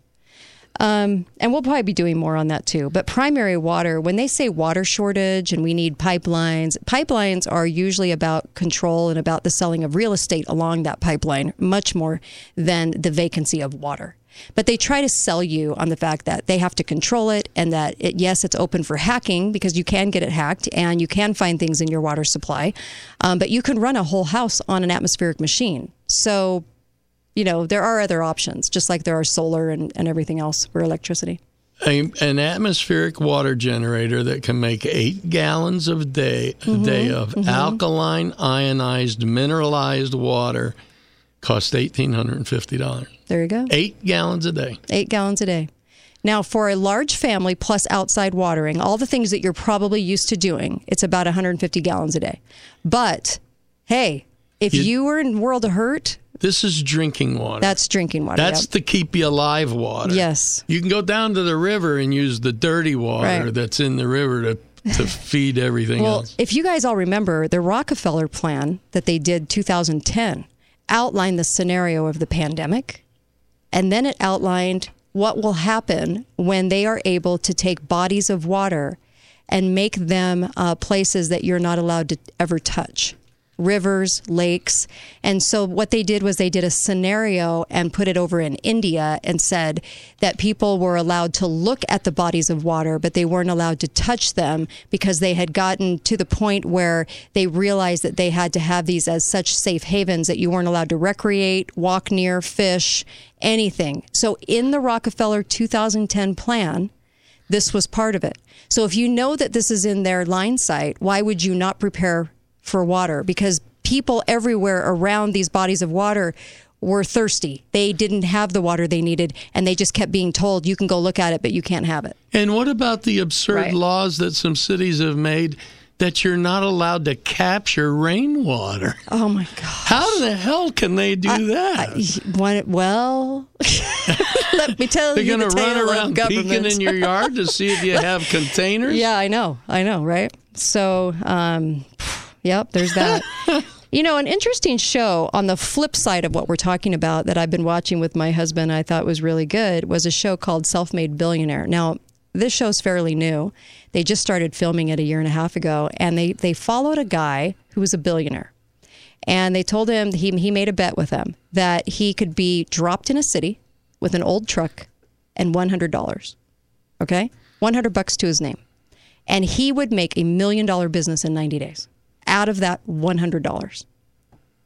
Um, and we'll probably be doing more on that too. But primary water, when they say water shortage and we need pipelines, pipelines are usually about control and about the selling of real estate along that pipeline, much more than the vacancy of water. But they try to sell you on the fact that they have to control it, and that, it, yes, it's open for hacking, because you can get it hacked and you can find things in your water supply. Um, but you can run a whole house on an atmospheric machine. So, you know, there are other options, just like there are solar and, and everything else for electricity. A, an atmospheric water generator that can make eight gallons a day, a Mm-hmm, day of mm-hmm. alkaline, ionized, mineralized water costs one thousand eight hundred fifty dollars. There you go. Eight gallons a day. Eight gallons a day. Now, for a large family plus outside watering, all the things that you're probably used to doing, it's about one hundred fifty gallons a day. But, hey, if you, you were in World of Hurt... This is drinking water. That's drinking water. That's yep. the keep you alive water. Yes. You can go down to the river and use the dirty water right. that's in the river to, to feed everything well, else. If you guys all remember, the Rockefeller plan that they did two thousand ten outlined the scenario of the pandemic. And then it outlined what will happen when they are able to take bodies of water and make them uh, places that you're not allowed to ever touch. Rivers, lakes. And so what they did was they did a scenario and put it over in India and said that people were allowed to look at the bodies of water, but they weren't allowed to touch them, because they had gotten to the point where they realized that they had to have these as such safe havens that you weren't allowed to recreate, walk near, fish, anything. So in the Rockefeller two thousand ten plan, this was part of it. So if you know that this is in their line sight, why would you not prepare for water? Because people everywhere around these bodies of water were thirsty. They didn't have the water they needed, and they just kept being told, you can go look at it, but you can't have it. And what about the absurd right. laws that some cities have made that you're not allowed to capture rainwater? Oh, my God. How the hell can they do I, that? I, one, well, let me tell They're you gonna the tale run around of government. peeking in your yard to see if you have containers? Yeah, I know. I know, right? So, um... Yep, there's that. You know, an interesting show on the flip side of what we're talking about that I've been watching with my husband, I thought was really good, was a show called Self-Made Billionaire. Now, this show's fairly new. They just started filming it a year and a half ago, and they, they followed a guy who was a billionaire. And they told him, he, he made a bet with them, that he could be dropped in a city with an old truck and one hundred dollars. Okay? one hundred bucks to his name. And he would make a million dollar business in ninety days. Out of that one hundred dollars.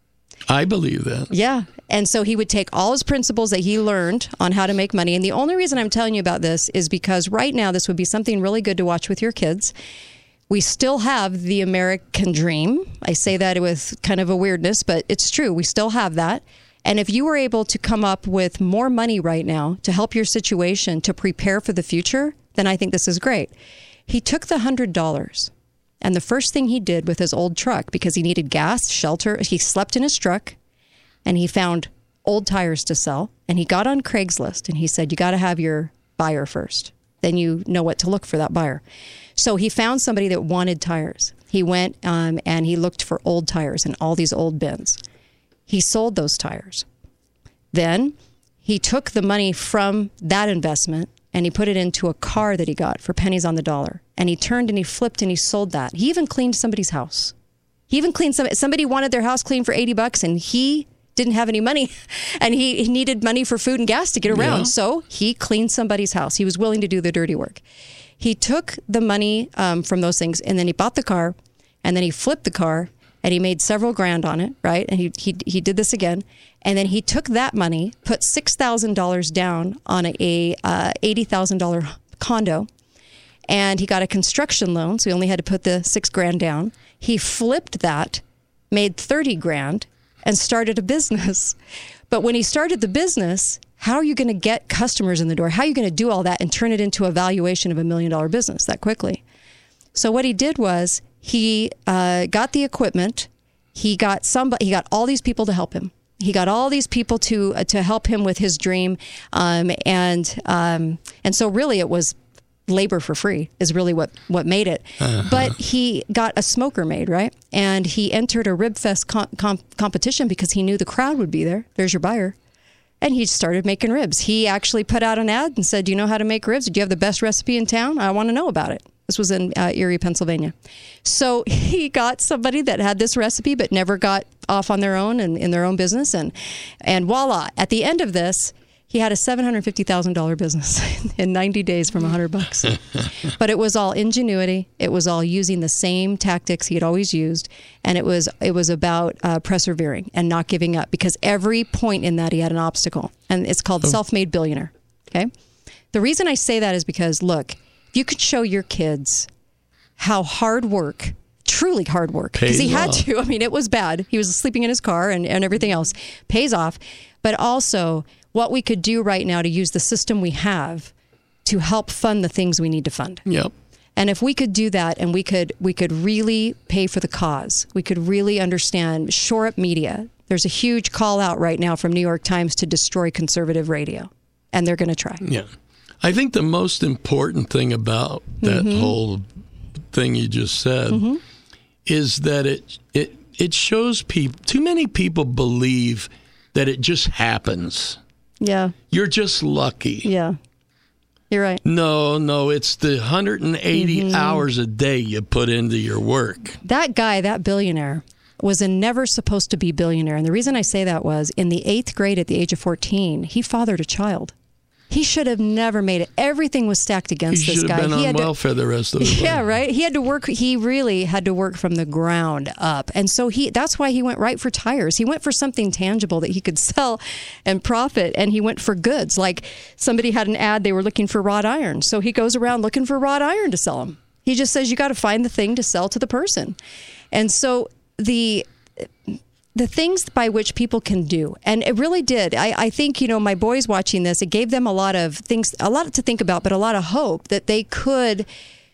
I believe that. Yeah. And so he would take all his principles that he learned on how to make money. And the only reason I'm telling you about this is because right now this would be something really good to watch with your kids. We still have the American dream. I say that with kind of a weirdness, but it's true. We still have that. And if you were able to come up with more money right now to help your situation, to prepare for the future, then I think this is great. He took the one hundred dollars, and the first thing he did with his old truck, because he needed gas, shelter, he slept in his truck, and he found old tires to sell. And he got on Craigslist, and he said, you got to have your buyer first. Then you know what to look for that buyer. So he found somebody that wanted tires. He went um, and he looked for old tires in all these old bins. He sold those tires. Then he took the money from that investment and he put it into a car that he got for pennies on the dollar. And he turned and he flipped and he sold that. He even cleaned somebody's house. He even cleaned some, somebody wanted their house cleaned for eighty bucks and he didn't have any money and he, he needed money for food and gas to get around. Yeah. So he cleaned somebody's house. He was willing to do the dirty work. He took the money um, from those things and then he bought the car and then he flipped the car and he made several grand on it, right? And he he he did this again. And then he took that money, put six thousand dollars down on a, a uh, eighty thousand dollars condo, and he got a construction loan, so he only had to put the six grand down. He flipped that, made thirty grand, and started a business. But when he started the business, how are you going to get customers in the door? How are you going to do all that and turn it into a valuation of a million dollar business that quickly? So what he did was he uh, got the equipment. He got somebody. He got all these people to help him. He got all these people to uh, to help him with his dream, um, and um, and so really it was labor for free is really what what made it. Uh-huh. But he got a smoker made, right? And he entered a Rib Fest com- com- competition because he knew the crowd would be there. There's your buyer. And he started making ribs. He actually put out an ad and said, do you know how to make ribs? Do you have the best recipe in town? I want to know about it. This was in uh, Erie, Pennsylvania. So he got somebody that had this recipe but never got off on their own and in their own business. And, and voila, at the end of this, he had a seven hundred fifty thousand dollars business in ninety days from one hundred bucks. But it was all ingenuity. It was all using the same tactics he had always used. And it was it was about uh, persevering and not giving up, because every point in that he had an obstacle. And it's called oh. Self-Made Billionaire. Okay. The reason I say that is because, look, if you could show your kids how hard work, truly hard work, because he had to. I mean, it was bad. He was sleeping in his car and, and everything else. Pays off. But also what we could do right now to use the system we have to help fund the things we need to fund. Yep. And if we could do that and we could we could really pay for the cause, we could really understand, shore up media. There's a huge call out right now from New York Times to destroy conservative radio. And they're going to try. Yeah. I think the most important thing about that mm-hmm. whole thing you just said mm-hmm. is that it it it shows people, too many people believe that it just happens. Yeah. You're just lucky. Yeah. You're right. No, no, it's the one hundred eighty mm-hmm. hours a day you put into your work. That guy, that billionaire, was a never supposed to be billionaire. And the reason I say that was in the eighth grade at the age of fourteen, he fathered a child. He should have never made it. Everything was stacked against he this guy. He should have been he on had welfare to, the rest of his life. Yeah, right? He had to work. He really had to work from the ground up. And so he that's why he went right for tires. He went for something tangible that he could sell and profit. And he went for goods. Like somebody had an ad, they were looking for wrought iron. So he goes around looking for wrought iron to sell them. He just says, you got to find the thing to sell to the person. And so the... the things by which people can do. And it really did. I, I think, you know, my boys watching this, it gave them a lot of things, a lot to think about, but a lot of hope that they could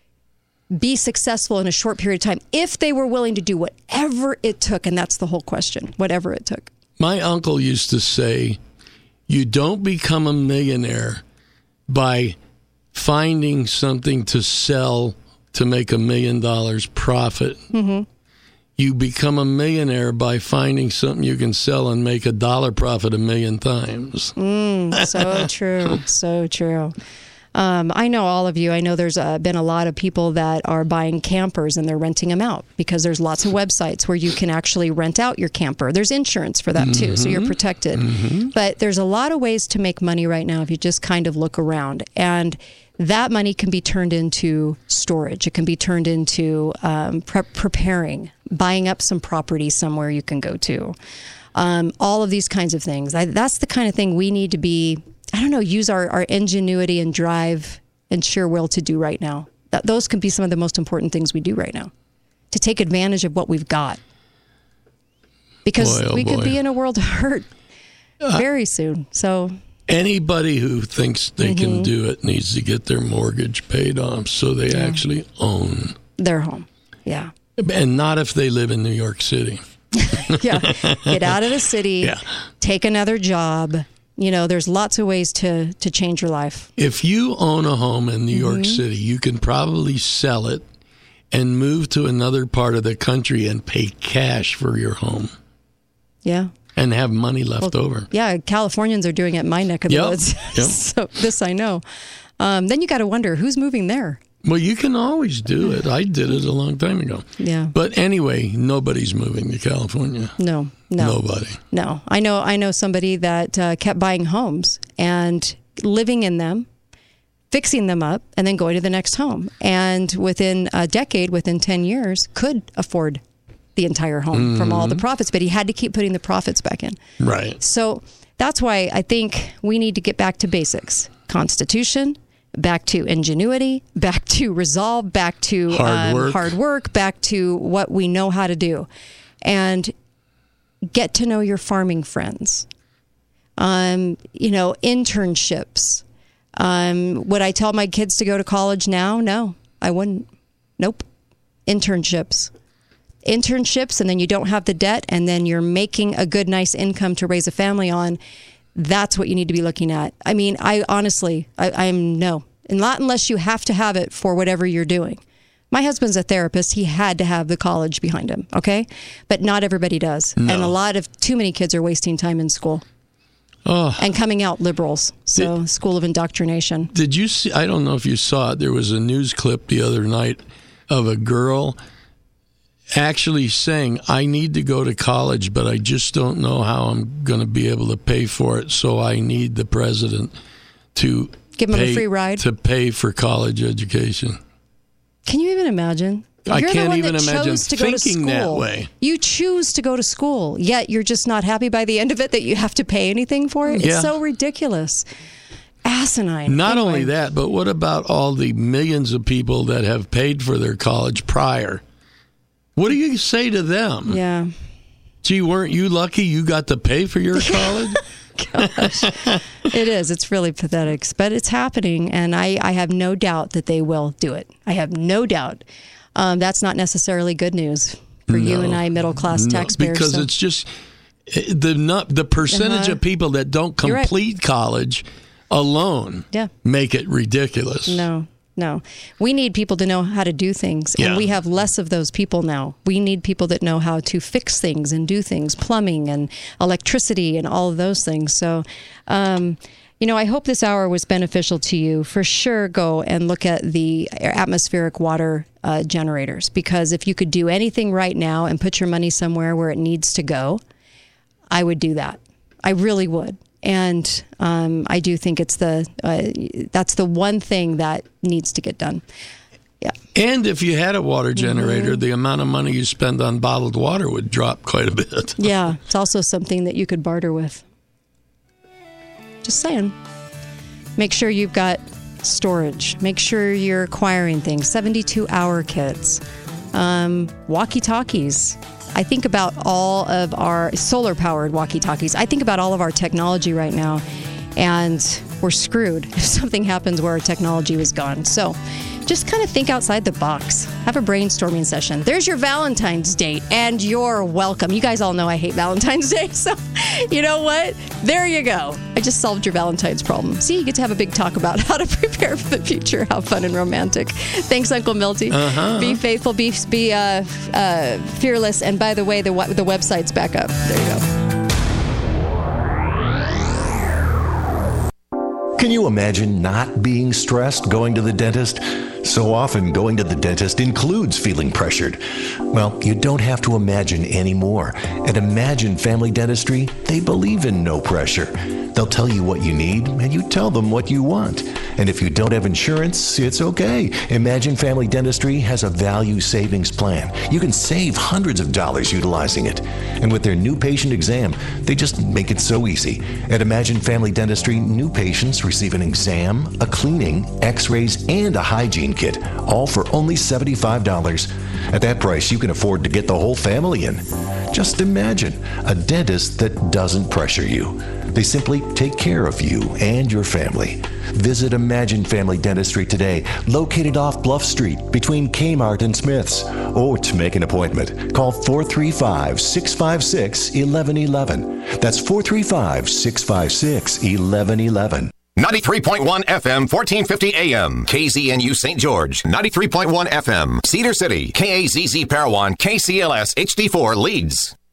be successful in a short period of time if they were willing to do whatever it took. And that's the whole question, whatever it took. My uncle used to say, you don't become a millionaire by finding something to sell to make a million dollars profit. Mm-hmm. You become a millionaire by finding something you can sell and make a dollar profit a million times. Mm, so true. So true. Um, I know all of you. I know there's uh, been a lot of people that are buying campers and they're renting them out because there's lots of websites where you can actually rent out your camper. There's insurance for that too, so you're protected. Mm-hmm. But there's a lot of ways to make money right now if you just kind of look around. And that money can be turned into storage. It can be turned into um, pre- preparing, buying up some property somewhere you can go to. Um, all of these kinds of things. I, that's the kind of thing we need to be, I don't know, use our, our ingenuity and drive and sheer will to do right now. That, those can be some of the most important things we do right now, to take advantage of what we've got. Because boy, oh we boy. could be in a world of hurt Uh, very soon. So Anybody who thinks they Mhm. can do it needs to get their mortgage paid off so they Yeah. actually own. their home. Yeah. And not if they live in New York City. Yeah. Get out of the city. Yeah. Take another job. You know, there's lots of ways to, to change your life. If you own a home in New York Mhm. City, you can probably sell it and move to another part of the country and pay cash for your home Yeah. and have money left Well, over. Yeah, Californians are doing it in my neck of the Yep, woods. yep. So this I know. Um, then you got to wonder who's moving there. Well, you can always do it. I did it a long time ago. Yeah. But anyway, nobody's moving to California. No, no, Nobody. no. I know. I know somebody that uh, kept buying homes and living in them, fixing them up, and then going to the next home. And within a decade, within ten years, could afford the entire home from all the Mhm. profits. But he had to keep putting the profits back in. Right. So that's why I think we need to get back to basics. Constitution, back to ingenuity, back to resolve, back to Hard um, work. hard work, back to what we know how to do. And get to know your farming friends. Um, you know, internships. Um, would I tell my kids to go to college now? No, I wouldn't. Nope. Internships. Internships, and then you don't have the debt, and then you're making a good, nice income to raise a family on. That's what you need to be looking at. I mean, I honestly, I, I'm no. And not unless you have to have it for whatever you're doing. My husband's a therapist. He had to have the college behind him, okay? But not everybody does. No. And a lot of, too many kids are wasting time in school. Oh. And coming out liberals. So, school of indoctrination. Did you see? I don't know if you saw it. There was a news clip the other night of a girl actually saying, I need to go to college, but I just don't know how I'm going to be able to pay for it. So I need the president to Give him a pay, free ride? to pay for college education. Can you even imagine? I You're can't the one even that imagine chose to go to thinking that school. way. You choose to go to school, yet you're just not happy by the end of it that you have to pay anything for it. Yeah. It's so ridiculous. Asinine. Not Anyway. only that, but what about all the millions of people that have paid for their college prior? What do you say to them? Yeah. Gee, weren't you lucky you got to pay for your college? Gosh, it is. It's really pathetic, but it's happening, and I, I have no doubt that they will do it. I have no doubt. Um, that's not necessarily good news for you No. and I, middle class No, taxpayers. because so- it's just eh, the not, the percentage Uh-huh. of people that don't You're right. complete college alone Yeah. make it ridiculous. No, no. We need people to know how to do things, and Yeah. we have less of those people now. We need people that know how to fix things and do things, plumbing and electricity and all of those things. So, um, you know, I hope this hour was beneficial to you. For sure, go and look at the atmospheric water uh, generators, because if you could do anything right now and put your money somewhere where it needs to go, I would do that. I really would. And um, I do think it's the uh, that's the one thing that needs to get done. Yeah. And if you had a water generator, Mm-hmm. the amount of money you spend on bottled water would drop quite a bit. Yeah. It's also something that you could barter with. Just saying. Make sure you've got storage. Make sure you're acquiring things. seventy-two hour kits. Um, walkie-talkies. I think about all of our solar-powered walkie-talkies. I think about all of our technology right now, and we're screwed if something happens where our technology was gone. So just kind of think outside the box. Have a brainstorming session. There's your Valentine's date, and you're welcome. You guys all know I hate Valentine's Day, so you know what? There you go. I just solved your Valentine's problem. See, you get to have a big talk about how to prepare for the future. How fun and romantic. Thanks, Uncle Milty. Uh-huh. Be faithful, be, be uh, uh, fearless, and by the way, the, the website's back up. There you go. Can you imagine not being stressed going to the dentist? So often, going to the dentist includes feeling pressured. Well, you don't have to imagine anymore. At Imagine Family Dentistry, they believe in no pressure. They'll tell you what you need, and you tell them what you want. And if you don't have insurance, it's okay. Imagine Family Dentistry has a value savings plan. You can save hundreds of dollars utilizing it. And with their new patient exam, they just make it so easy. At Imagine Family Dentistry, new patients receive an exam, a cleaning, x-rays, and a hygiene kit, all for only seventy-five dollars. At that price, you can afford to get the whole family in. Just imagine a dentist that doesn't pressure you. They simply take care of you and your family. Visit Imagine Family Dentistry today, located off Bluff Street between Kmart and Smith's. Or to make an appointment, call four three five, six five six, one one one one. That's four three five, six five six, one one one one. ninety-three point one F M, fourteen fifty A M. K Z N U Saint George. ninety-three point one F M. Cedar City. K A Z Z Parowan. K C L S H D four Leeds.